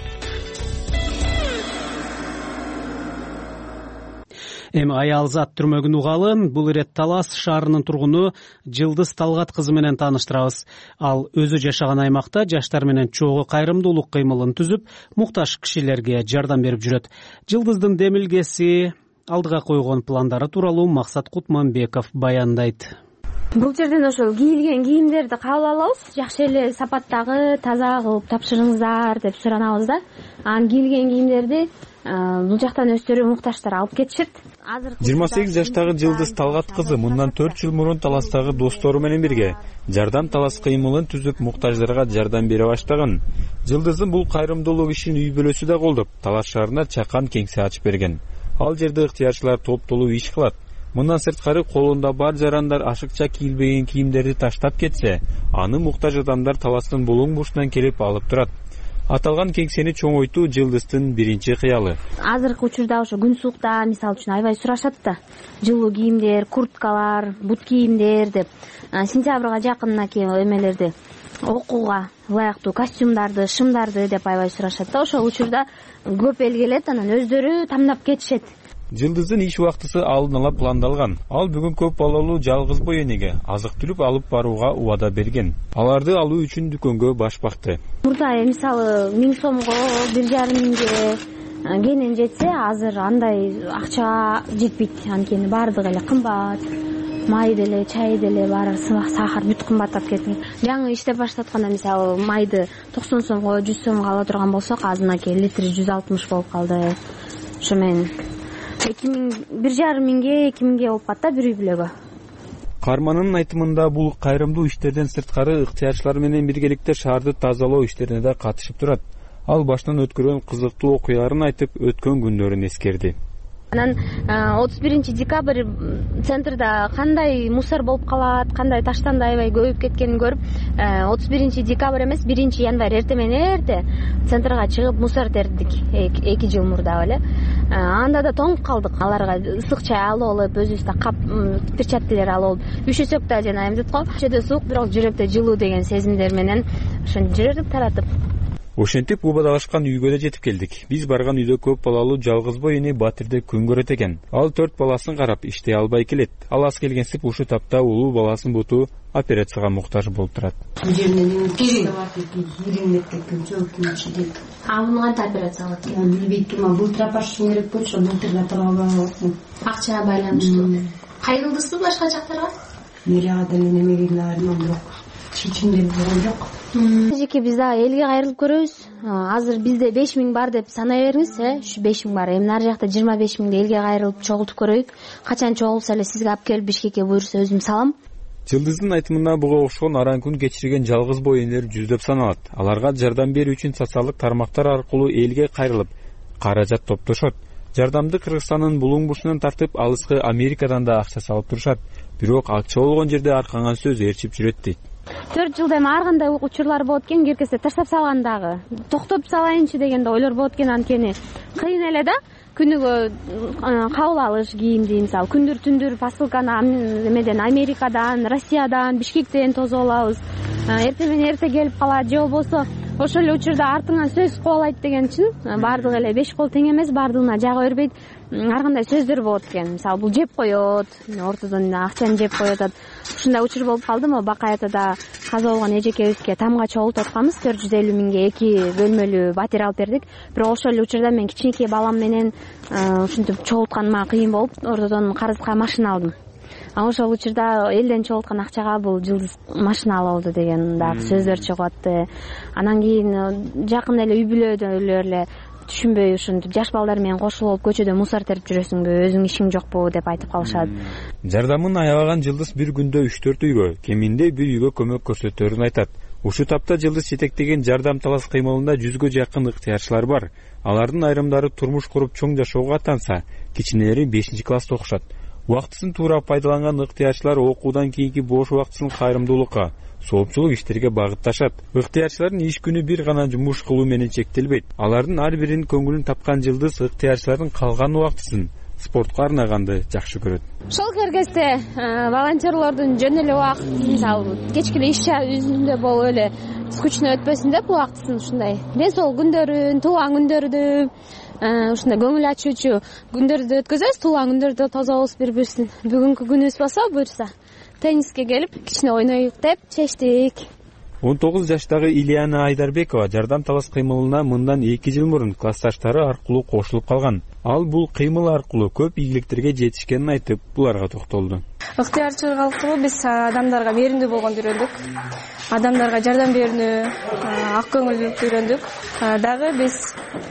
Эми Аялзат түрмөгүн угалы. Бул ирет Талас шаарынын тургуну Жылдыз Талгат кызы менен тааныштырабыз. Ал өзү жашаган аймакта жаштар менен чогуу кайрымдуулук кыймылын түзүп, муктаж кишилерге жардам берип жүрөт. Жылдыздын демилгеси, алдыга койгон пландары тууралуу Максат Кутманбеков баяндайт. Бул жерден ошол кийилген кийимдерди кабыл алабыз. Жакшы эле сапаттагы, таза кылып тапшырыңыздар деп суранабыз да. Анан кийилген кийимдерди бул жактан өздөрү муктаждар алып кетишет. Азыр жыйырма сегиз жаштагы Жылдыз Талгат кызы мындан төрт жыл мурун Таластагы достору менен бирге жардам талас кыймылын түзүп, муктаждарга жардам бере баштаган. Жылдыздын бул кайрымдуулук ишин үй бүлөсү да колдоп, Талас шаарына чакан кеңсе ачып берген. Ал жерде ыктыярчылар топтолуу иш кылат. Мындан сырткары колунда бар жарандар ашыкча кийилбеген кийимдерди таштап кетсе, аны муктаж адамдар Таластын булуң бурчунан келип алып турат. Аталган кеңсени чоңойтуу Жылдыздын биринчи кыялы. Азыркы учурда ошо күн суукта, мисалы үчүн аябай сурашат да. Жылуу кийимдер, курткалар, бут кийимдер деп. Сентябрга жакын эмелерди, окууга ылайыктуу костюмдарды, шымдарды деп аябай сурашат да. Ошол учурда көп эл келет, анан өздөрү тандап кетишет. Жылдыздын иш убактысы алдын ала пландалган. Ал бүгүн көп балалуу жалгыз бой энеге азык-түлүк алып барууга убада берген. Аларды алуу үчүн дүкөнгө баш бакты. Мурда мисалы миң сомго, бир жарым миңге кенен жетсе, азыр андай акча жетпейт. Анткени баардыгы эле кымбат. Май деле, чай деле, баары сахар бүт кымбаттап кеткен. Жаңы иштеп баштатканда мисалы майды токсон сомго, жүз сомго ала турган болсок, азырынакы литри жүз алтымыш болуп калды. Ошо менен эки миң, бир жарым миңге, эки миңге болуп калат да бир үй бүлөгө. Карманынын айтымында бул кайрымдуу иштерден сырткары ыктыярчылар менен биргеликте шаарды тазалоо иштерине да катышып турат. Ал башынан өткөргөн кызыктуу окуяларын айтып, өткөн күндөрүн эскерди. Анан отуз биринчи декабрь центрда кандай мусор болуп калат, кандай таштанды аябай көбөйүп кеткенин көрүп, отуз биринчи декабрь эмес, биринчи январь эрте менен эрте центрга чыгып мусор тердик эки жыл мурда эле. Анда да тоңуп калдык. Аларга ысык чай алып алып, өзүбүз да кап перчаткалер алып алып, üşөсөк да жана эмдет го. Ичеде суук, бирок жүрөктө жылуу деген сезимдер менен ошентип жүрдүк таратып. Ошентип убадалашкан үйгө да жетип келдик. Биз барган үйдө көп балалуу жалгыз бой эне Батирде күн көрөт экен. Ал төрт баласын карап иштей албай келет. Ал аз келгенсип ушул тапта улуу баласын буту операцияга муктаж болуп турат. Ал кантип операция кылат? Билбейт турман, былтыр апарышым керек болчу, былтыр да тура албай калдым. Акчага байланыштуу. Кайрылдыңызбы башка жактарга? Мэрияга деле немегенде кайрылдым, бирок чечимде болгон жок. Жеке биз да элге кайрылып көрөбүз. Азыр бизде беш миң бар деп санай бериңиз, э, ушу беш миң бар. Эми нары жакта жыйырма беш миңди элге кайрылып чогултуп көрөйүк. Качан чогулса эле сизге алып келип Бишкекке буйрса өзүм салам. Жылдыздын айтымында буга окшогон аран күн кечирген жалгыз бой энелер жүздөп саналат. Аларга жардам берүү үчүн социалдык тармактар аркылуу элге кайрылып, каражат топтошот. Жардамды Кыргызстандын булуң бурчунан тартып, алыскы Америкадан да акча салып турушат. Бирок акча болгон жерде аркаңан сөз ээрчип жүрөт дейт. төрт жылда эми ар кандай учурлар болот экен, киркесе таштап салгандагы. Токтоп салайынчы деген ойлор болот экен, анткени кыйын эле да. Күнүгө кабыл алыш кийимди, мисалы күндүр түндүр посылканы эмеден Америкадан, Россиядан, Бишкектен тосуп алабыз. Эрте менен эрте келип калат, же болбосо ошол эле учурда артыңан сөз кубалайт деген чын. Баардыгы эле беш кол тең эмес, баардыгына жага бербейт. Ар кандай сөздөр болот экен. Мисалы бул жеп коет, ортодон акчаны жеп коет. Ушундай учур болуп калды. Могу Бакай атада каза болгон эжекебизге тамга чогултуп атканбыз. төрт жүз элүү миңге эки бөлмөлүү батир алып бердик. Бирок ошол эле учурда мен кичинекей балам менен ушинтип чогултканыма кыйын болуп, ортодон карызга машина алдым. А ошол учурда элден чогулткан акчага бул Жылдыз машина алабы деген дагы сөздөр чыгып атты. Анан кийин жакында эле үй бүлөдөлөр эле түшүнбөй ушинтип жаш балдар менен кошулуп көчөдө мусор терип жүрөсүңбү, өзүң ишиң жокпу деп айтып калышат. Жардамын аябаган Жылдыз бир күндө үч төрт үйгө, кеминде бир үйгө көмөк көрсөтөрүн айтат. Ушул тапта Жылдыз жетектеген жардам талас кыймылында жүзгө жакын ыктыярчылар бар. Алардын айрымдары турмуш куруп чоң жашоого аттанса, кичинелери бешинчи класста окушат. Убактысын туура пайдаланган ыктыярчылар окуудан кийинки бош убактысын кайрымдуулукка, соопчулук иштерге багытташат. Ыктыярчылардын иш күнү бир гана жумуш кылуу менен чектелбейт. Алардын ар биринин көңүлүн тапкан Жылдыз ыктыярчылардын калган убактысын спортко арнаганды жакшы көрөт. Ошол кергезде волонтерлордун жөн эле убакыт, мисалы кечки эле иш жүзүндө болуп эле скучно өтпөсүн деп убактысын ушундай ден соолук күндөрүн, туулган күндөрдү, ушундай көңүл ачуучу күндөрдү өткөзөбүз. Туулган күндөрдө тоза болуп бир-бирибиздин бүгүнкү күнүбүз болсо буюрса тенниске келип кичине ойноюк деп чечтик. он тогуз жаштагы Ильяна Айдарбекова жардам талас кыймылына мындан эки жыл мурун классташтары аркылуу кошулуп калган. Ал бул кыймыл аркылуу көп ийгиликтерге жетишкенин айтып, буларга токтолду. Ыктыярчылык аркылуу биз адамдарга мээримдүү болгонду үйрөндүк. Адамдарга жардам берүүнү, ак көңүлдүүлүктү үйрөндүк. Дагы биз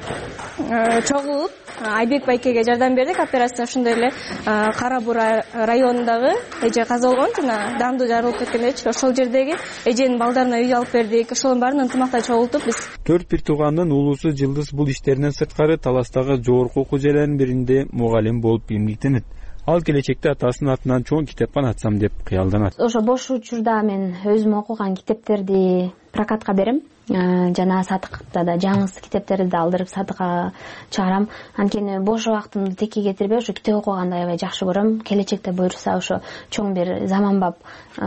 чогулуп Айбек байкеге жардам бердик. Операция ошондой эле Кара Бура районундагы эже каза болгон, жана данду жарылып кеткендечи. Ошол жердеги эженин балдарына үй алып бердик. Ошолордун баарын ынтымакта чогултуп биз. Төрт бир туугандын улуусу Жылдыз бул иштеринен сырткары Таластагы жогорку окуу жайларынын биринде мугалим болуп эмгектенет. Ал келечекте атасынын атынан чоң китепкана ачсам деп кыялданат. Ошо бош учурда мен өзүм окуган китептерди прокатка берем. Жана сатыкта да жаңы китептерди да алдырып сатыкка чыгарам. Анткени бош убактымды текке кетирбей ошо китеп окуганды аябай жакшы көрөм. Келечекте буюрса ошо чоң бир заманбап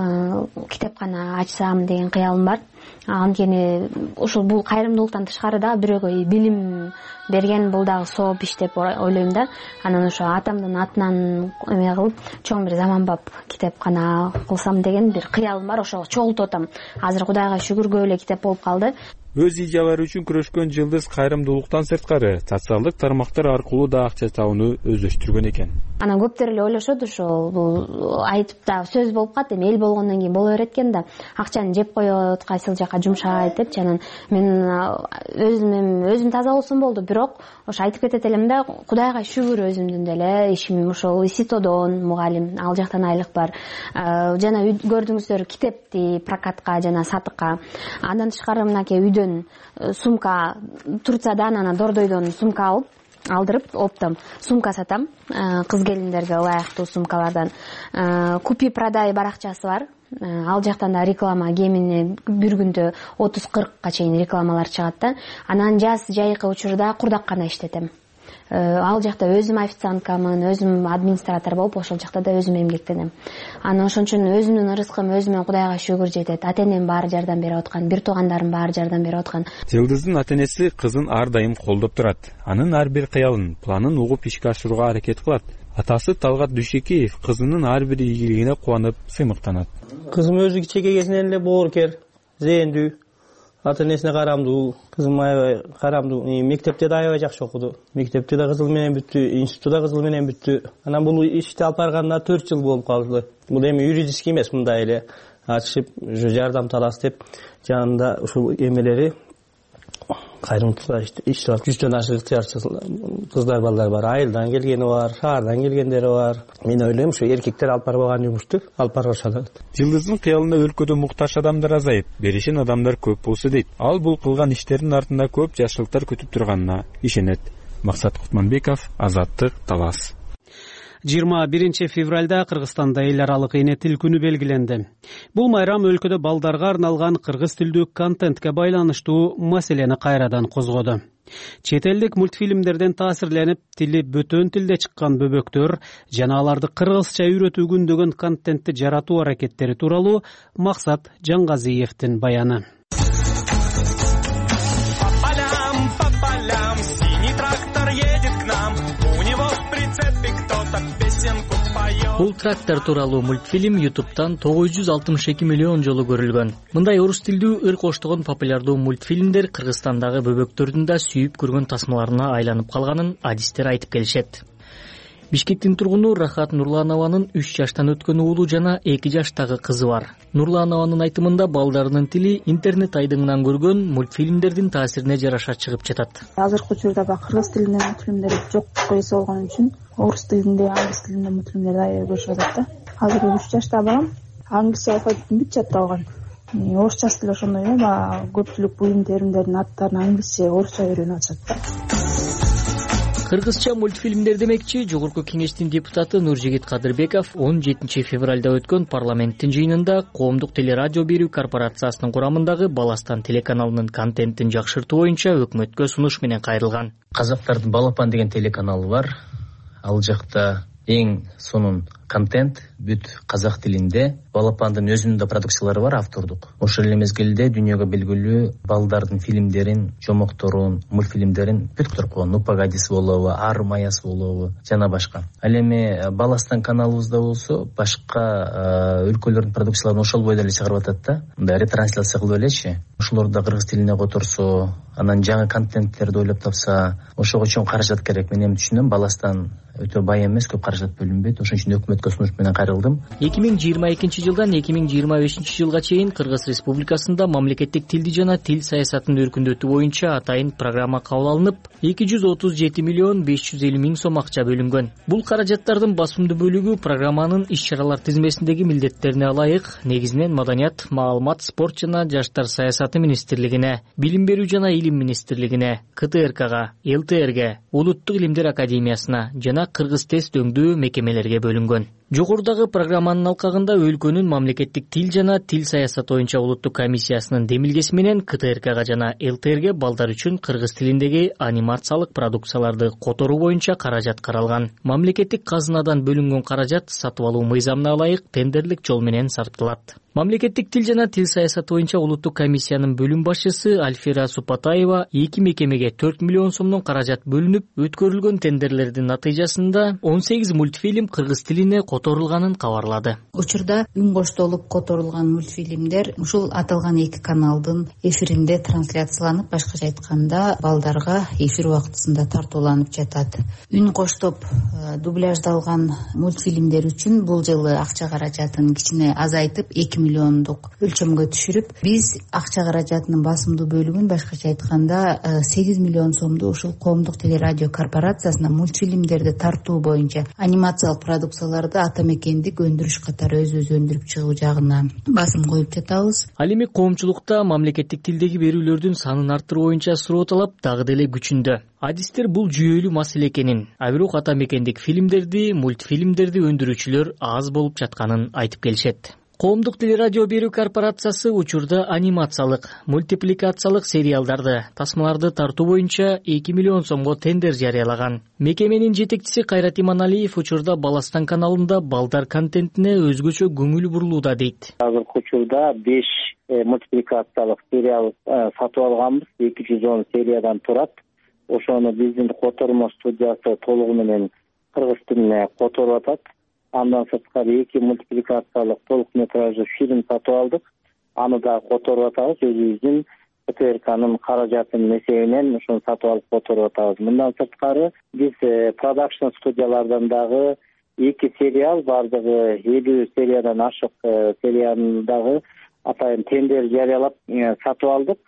китепкана ачсам деген кыялым бар. Анткени ошол бул кайрымдуулуктан тышкары да бирөөгө билим берген бул дагы сооп иш деп ойлойм да. Анан ошо атамдын атынан эме кылып чоң бир заманбап китепкана кылсам деген бир кыялым бар. Ошого чогултуп атам. Азыр Кудайга шүгүр көп эле китеп болуп калды. Өз ижабары үчүн күрөшкөн Жылдыз кайрымдуулуктан сырткары социалдык тармактар аркылуу да акча табууну өздөштүргөн экен. Анан көптөр эле ойлошот ошол бул айтып да сөз болуп калат, эми эл болгондон кийин боло берет экен да, акчаны жеп коет, кайсыл жака жумшайт депчи. Анан мен өзүм өзүм таза болсом болду, бирок ошо айтып кетет элем да, Кудайга шүгүр өзүмдүн деле ишим ошол ИСИТОдон мугалим, ал жактан айлык бар. Жана көрдүңүздөр китепти прокатка жана сатыкка. Андан тышкары мынакей үйдөн сумка Турциядан анан Дордойдон сумка алып алдырып оптом сумка сатам, кыз келиндерге ылайыктуу сумкалардан. Купи продай баракчасы бар. Ал жактан да реклама кемине бир күндө отуз кыркка чейин рекламалар чыгат да. Анан жаз жайкы учурда курдаккана иштетем. Ал жакта өзүм официанткамын, өзүм администратор болуп ошол жакта да өзүм эмгектенем. Анан ошон үчүн өзүмдүн ырыскым өзүмө Кудайга шүгүр жетет. Ата-энем баары жардам берип аткан, бир туугандарым баары жардам берип аткан. Жылдыздын ата-энеси кызын ар дайым колдоп турат. Анын ар бир кыялын, планын угуп ишке ашырууга аракет кылат. Атасы Талгат Дүйшекеев кызынын ар бир ийгилигине кубанып, сыймыктанат. Кызым өзү кичинекей кезинен эле боорукер, зээндүү, ата-энесине карамдуу. Кызым аябай карамдуу. Мектепте да аябай жакшы окуду. Мектепте да кызыл менен бүттү, институтта да кызыл менен бүттү. Анан бул ишти алып барганына төрт жыл болуп калды. Бул эми юридический эмес, мындай эле ачышып, жардам талас деп жанында ушул эмелери кайрымдуулар иштеп атат. жүздөн ашык кыздар балдар бар. Айылдан келгени бар, шаардан келгендери бар. Мен ойлойм, ушу эркектер алып барбаган жумушту алып барышат. Жылдыздын кыялында өлкөдө муктаж адамдар азайып, беришен адамдар көп болсо дейт. Ал бул кылган иштердин артында көп жакшылыктар күтүп турганына ишенет. Максат Кутманбеков, Азаттык, Талас. жыйырма биринчи февралда Кыргызстанда эл аралык эне тил күнү белгиленди. Бул майрам өлкөдө балдарга арналган кыргыз тилдүү контентке байланыштуу маселени кайрадан козгоду. Чет элдик мультфильмдерден таасирленип, тили бөтөн тилде чыккан бөбөктөр жана аларды кыргызча үйрөтүү күндөгөн контентти жаратуу аракеттери тууралуу Максат Жангазиевдин баяны. бул трактор тууралуу мультфильм ютубтан тогуз жүз алтымыш эки миллион жолу көрүлгөн. Мындай орус тилдүү ыр коштогон популярдуу мультфильмдер Кыргызстандагы бөбөктөрдүн да сүйүп көргөн тасмаларына айланып калганын адистер айтып келишет. Бишкектин тургуну Рахат Нурланованын үч жаштан өткөн уулу жана эки жаштагы кызы бар. Нурланованын айтымында балдарынын тили интернет айдыңынан көргөн мультфильмдердин таасирине жараша чыгып жатат. Азыркы учурда баягы кыргыз тилинде мультфильмдер жок эсе болгон үчүн орус тилинде, англис тилинде мультфильмдерди аябай көрүшүп атат да. Азыр үч жашта балам англисче алфавитин бүт жатталган. Орусчасы деле ошондой эле, баягы көпчүлүк буюм теримдердин аттарын англисче, орусча үйрөнүп атышат да. Кыргызча мультфильмдер демекчи Жогорку Кеңештин депутаты Нуржигит Кадырбеков он жетинчи февралда өткөн парламенттин жыйынында Коомдук телерадио берүү корпорациясынын курамындагы Баластан телеканалынын контентин жакшыртуу боюнча өкмөткө сунуш менен кайрылган. Казактардын Балапан деген телеканалы бар. Ал жакта эң сонун контент бүт казак тилинде. Балапандын өзүнүн да продукциялары бар, автордук. Ошол эле мезгилде дүйнөгө белгилүү балдардын фильмдерин, жомокторун, мультфильмдерин бүт көрүп койгон. Упагадис болобу, Арым Аяс болобу, жана башка. Ал эми Баластан каналыбызда болсо башка өлкөлөрдүн продукцияларын ошол бойдо эле чыгарып атат да. Мындай ретрансляция кылып элечи. Ошолорду да кыргыз тилине которсо, анан жаңы контенттерди ойлоп тапса, ошого чоң каражат керек. Мен эми түшүнөм, Баластан өтө бай эмес, көп каражат бөлүнбөйт. Ошон үчүн өкмөткө сунуш менен кайрылдым. эки миң жыйырма экинчи жылдан эки миң жыйырма бешинчи жылга чейин Кыргыз Республикасында мамлекеттик тилди жана тил саясатын өркүндөтүү боюнча атайын программа кабыл алынып, эки жүз отуз жети миллион беш жүз элүү миң сом акча бөлүнгөн. Бул каражаттардын басымдуу бөлүгү программанын иш-чаралар тизмесиндеги милдеттерине ылайык негизинен Маданият, маалымат, спорт жана жаштар саясаты министрлигине, Билим берүү жана илим министрлигине, К Т Р Кга, Л Т Рге, Улуттук илимдер академиясына жана Кыргыз тест өңдүү мекемелерге бөлүнгөн. Жогорудагы программанын алкагында өлкөнүн мамлекеттик тил жана тил саясаты боюнча улуттук комиссиясынын демилгеси менен К Т Р Кга жана Л Т Рге балдар үчүн кыргыз тилиндеги анимациялык продукцияларды которуу боюнча каражат каралган. Мамлекеттик казынадан бөлүнгөн каражат сатып алуу мыйзамына ылайык тендерлик жол менен сарпталат. Мамлекеттик тил жана тил саясаты боюнча улуттук комиссиянын бөлүм башчысы Альфира Супатаева эки мекемеге төрт миллион сомдон каражат бөлүнүп, өткөрүлгөн тендерлердин натыйжасында он сегиз мультфильм кыргыз тилине которулганын кабарлады. Учурда үн коштолуп которулган мультфильмдер ушул аталган эки каналдын эфиринде трансляцияланып, башкача айтканда балдарга эфир убактысында тартууланып жатат. Үн коштоп дубляждалган мультфильмдер үчүн бул жылы акча каражатын кичине азайтып эки миллиондук өлчөмгө түшүрүп, биз акча каражатынын басымдуу бөлүгүн, башкача айтканда сегиз миллион сомду ушул Коомдук телерадио корпорациясына мультфильмдерди тартуу боюнча анимациялык продукцияларды ата мекендик өндүрүш катары өзүбүз өндүрүп чыгуу жагына басым коюп жатабыз. Ал эми коомчулукта мамлекеттик тилдеги берүүлөрдүн санын арттыруу боюнча суроо талап дагы деле күчүндө. Адистер бул жүйөлүү маселе экенин, а бирок ата мекендик фильмдерди, мультфильмдерди өндүрүүчүлөр аз болуп жатканын айтып келишет. Коомдук телерадио берүү корпорациясы учурда анимациялык, мультипликациялык сериалдарды, тасмаларды тартуу боюнча эки миллион сомго тендер жарыялаган. Мекеменин жетекчиси Кайрат Иманалиев учурда Баластан каналында балдар контентине өзгөчө көңүл бурулууда дейт. Азыркы учурда беш мультипликациялык сериал сатып алганбыз, эки жүз он сериядан турат. Ошону биздин котормо студиясы толугу менен кыргыз тилине которуп атат. Андан сырткары эки мультипликациялык толук метраждуу фильм сатып алдык. Аны да которуп атабыз. Өзүбүздүн К Т Р Кнын каражатынын эсебинен ошону сатып алып которуп атабыз. Мындан сырткары биз продакшн студиялардан дагы эки сериал, бардыгы элүү сериядан ашык серияны дагы атайын тендер жарыялап сатып алдык.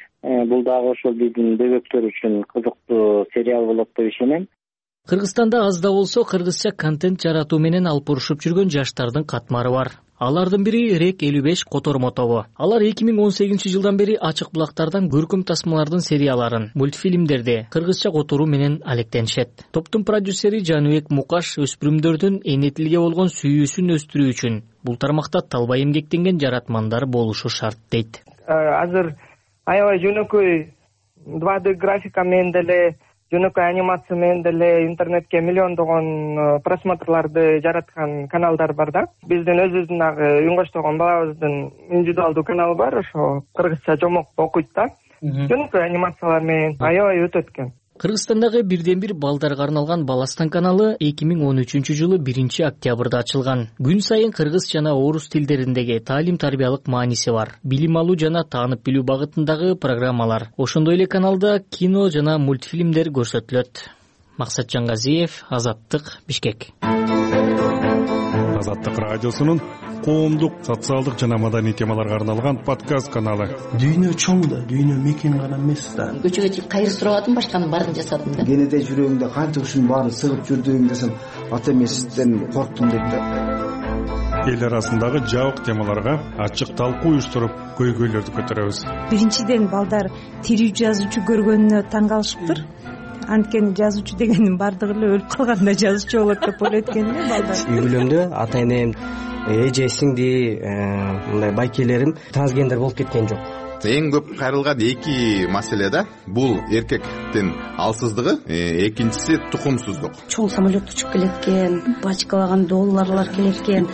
Бул дагы ошол биздин бөбөктөр үчүн кызыктуу сериал болот деп ишенем. Кыргызстанда аз да болсо кыргызча контент жаратуу менен алып урушуп жүргөн жаштардын катмары бар. Алардын бири Рек элүү беш Котормо тобу. Алар эки миң он сегизинчи жылдан бери ачык булактардан көркөм тасмалардын серияларын, мультфильмдерди кыргызча которуу менен алектенишет. Топтун продюсери Жаныбек Мукаш өспүрүмдөрдүн эне тилге болгон сүйүүсүн өстүрүү үчүн бул тармакта талбай эмгектенген жаратмандар болушу шарт дейт. Азыр аябай жөнөкөй два дэ графика менен деле, жөнөкөй анимация менен деле интернетке миллиондогон просмотрларды жараткан каналдар бар да. Биздин өзүбүздүн дагы үн коштогон балабыздын индивидуалдуу каналы бар, ошо кыргызча жомок окуйт да. Жөнөкөй анимациялар менен аябай өтөт экен. Кыргызстандагы бирден бир балдарга арналган Баластан каналы эки миң он үчүнчү жылы биринчи октябрда ачылган. Күн сайын кыргыз жана орус тилдериндеги таалим тарбиялык мааниси бар, билим алуу жана таанып билүү багытындагы программалар. Ошондой эле каналда кино жана мультфильмдер көрсөтүлөт. Максат Жангазиев, Азаттык, Бишкек. Азаттык радиосунун коомдук, социалдык жана маданий темаларга арналган подкаст каналы. Дүйнө чоң да, дүйнө мекен гана эмес да. Көчөгө чыгып кайыр сурабадым, башканын баарын жасадым да. Кенеде жүрөгүңдө канча ушунун баары сыгып жүрдүң десем, ата эмесизден корктум дейт да. Эл арасындагы жабык темаларга ачык талкуу уюштуруп, көйгөйлөрдү көтөрөбүз. Биринчиден балдар тирүү жазуучу көргөнүнө таң калышыптыр. Анткени жазуучу дегенин баардыгы эле өлүп калганда жазуучу болот деп ойлойт экен да балдар. Үй бүлөмдө ата энем, эже сиңди, мындай байкелерим трансгендер болуп кеткен жок. Эң көп кайрылган эки маселе да. Бул эркектин алсыздыгы, экинчиси тукумсуздук. Чоң самолет учуп келеткен, бачкалаган долларлар келеткен.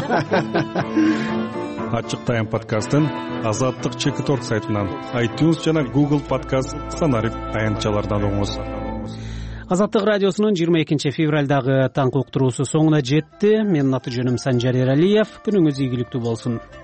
Ачык тайм подкастын Азаттык чекит орг сайтынан, iTunes жана Google подкаст санарип таянчалардан угуңуз. Азаттык радиосунун жыйырма экинчи февралдагы таңкы уктуруусу соңуна жетти. Менин аты жөнүм Санжар Эралиев. Күнүңүз ийгиликтүү болсун.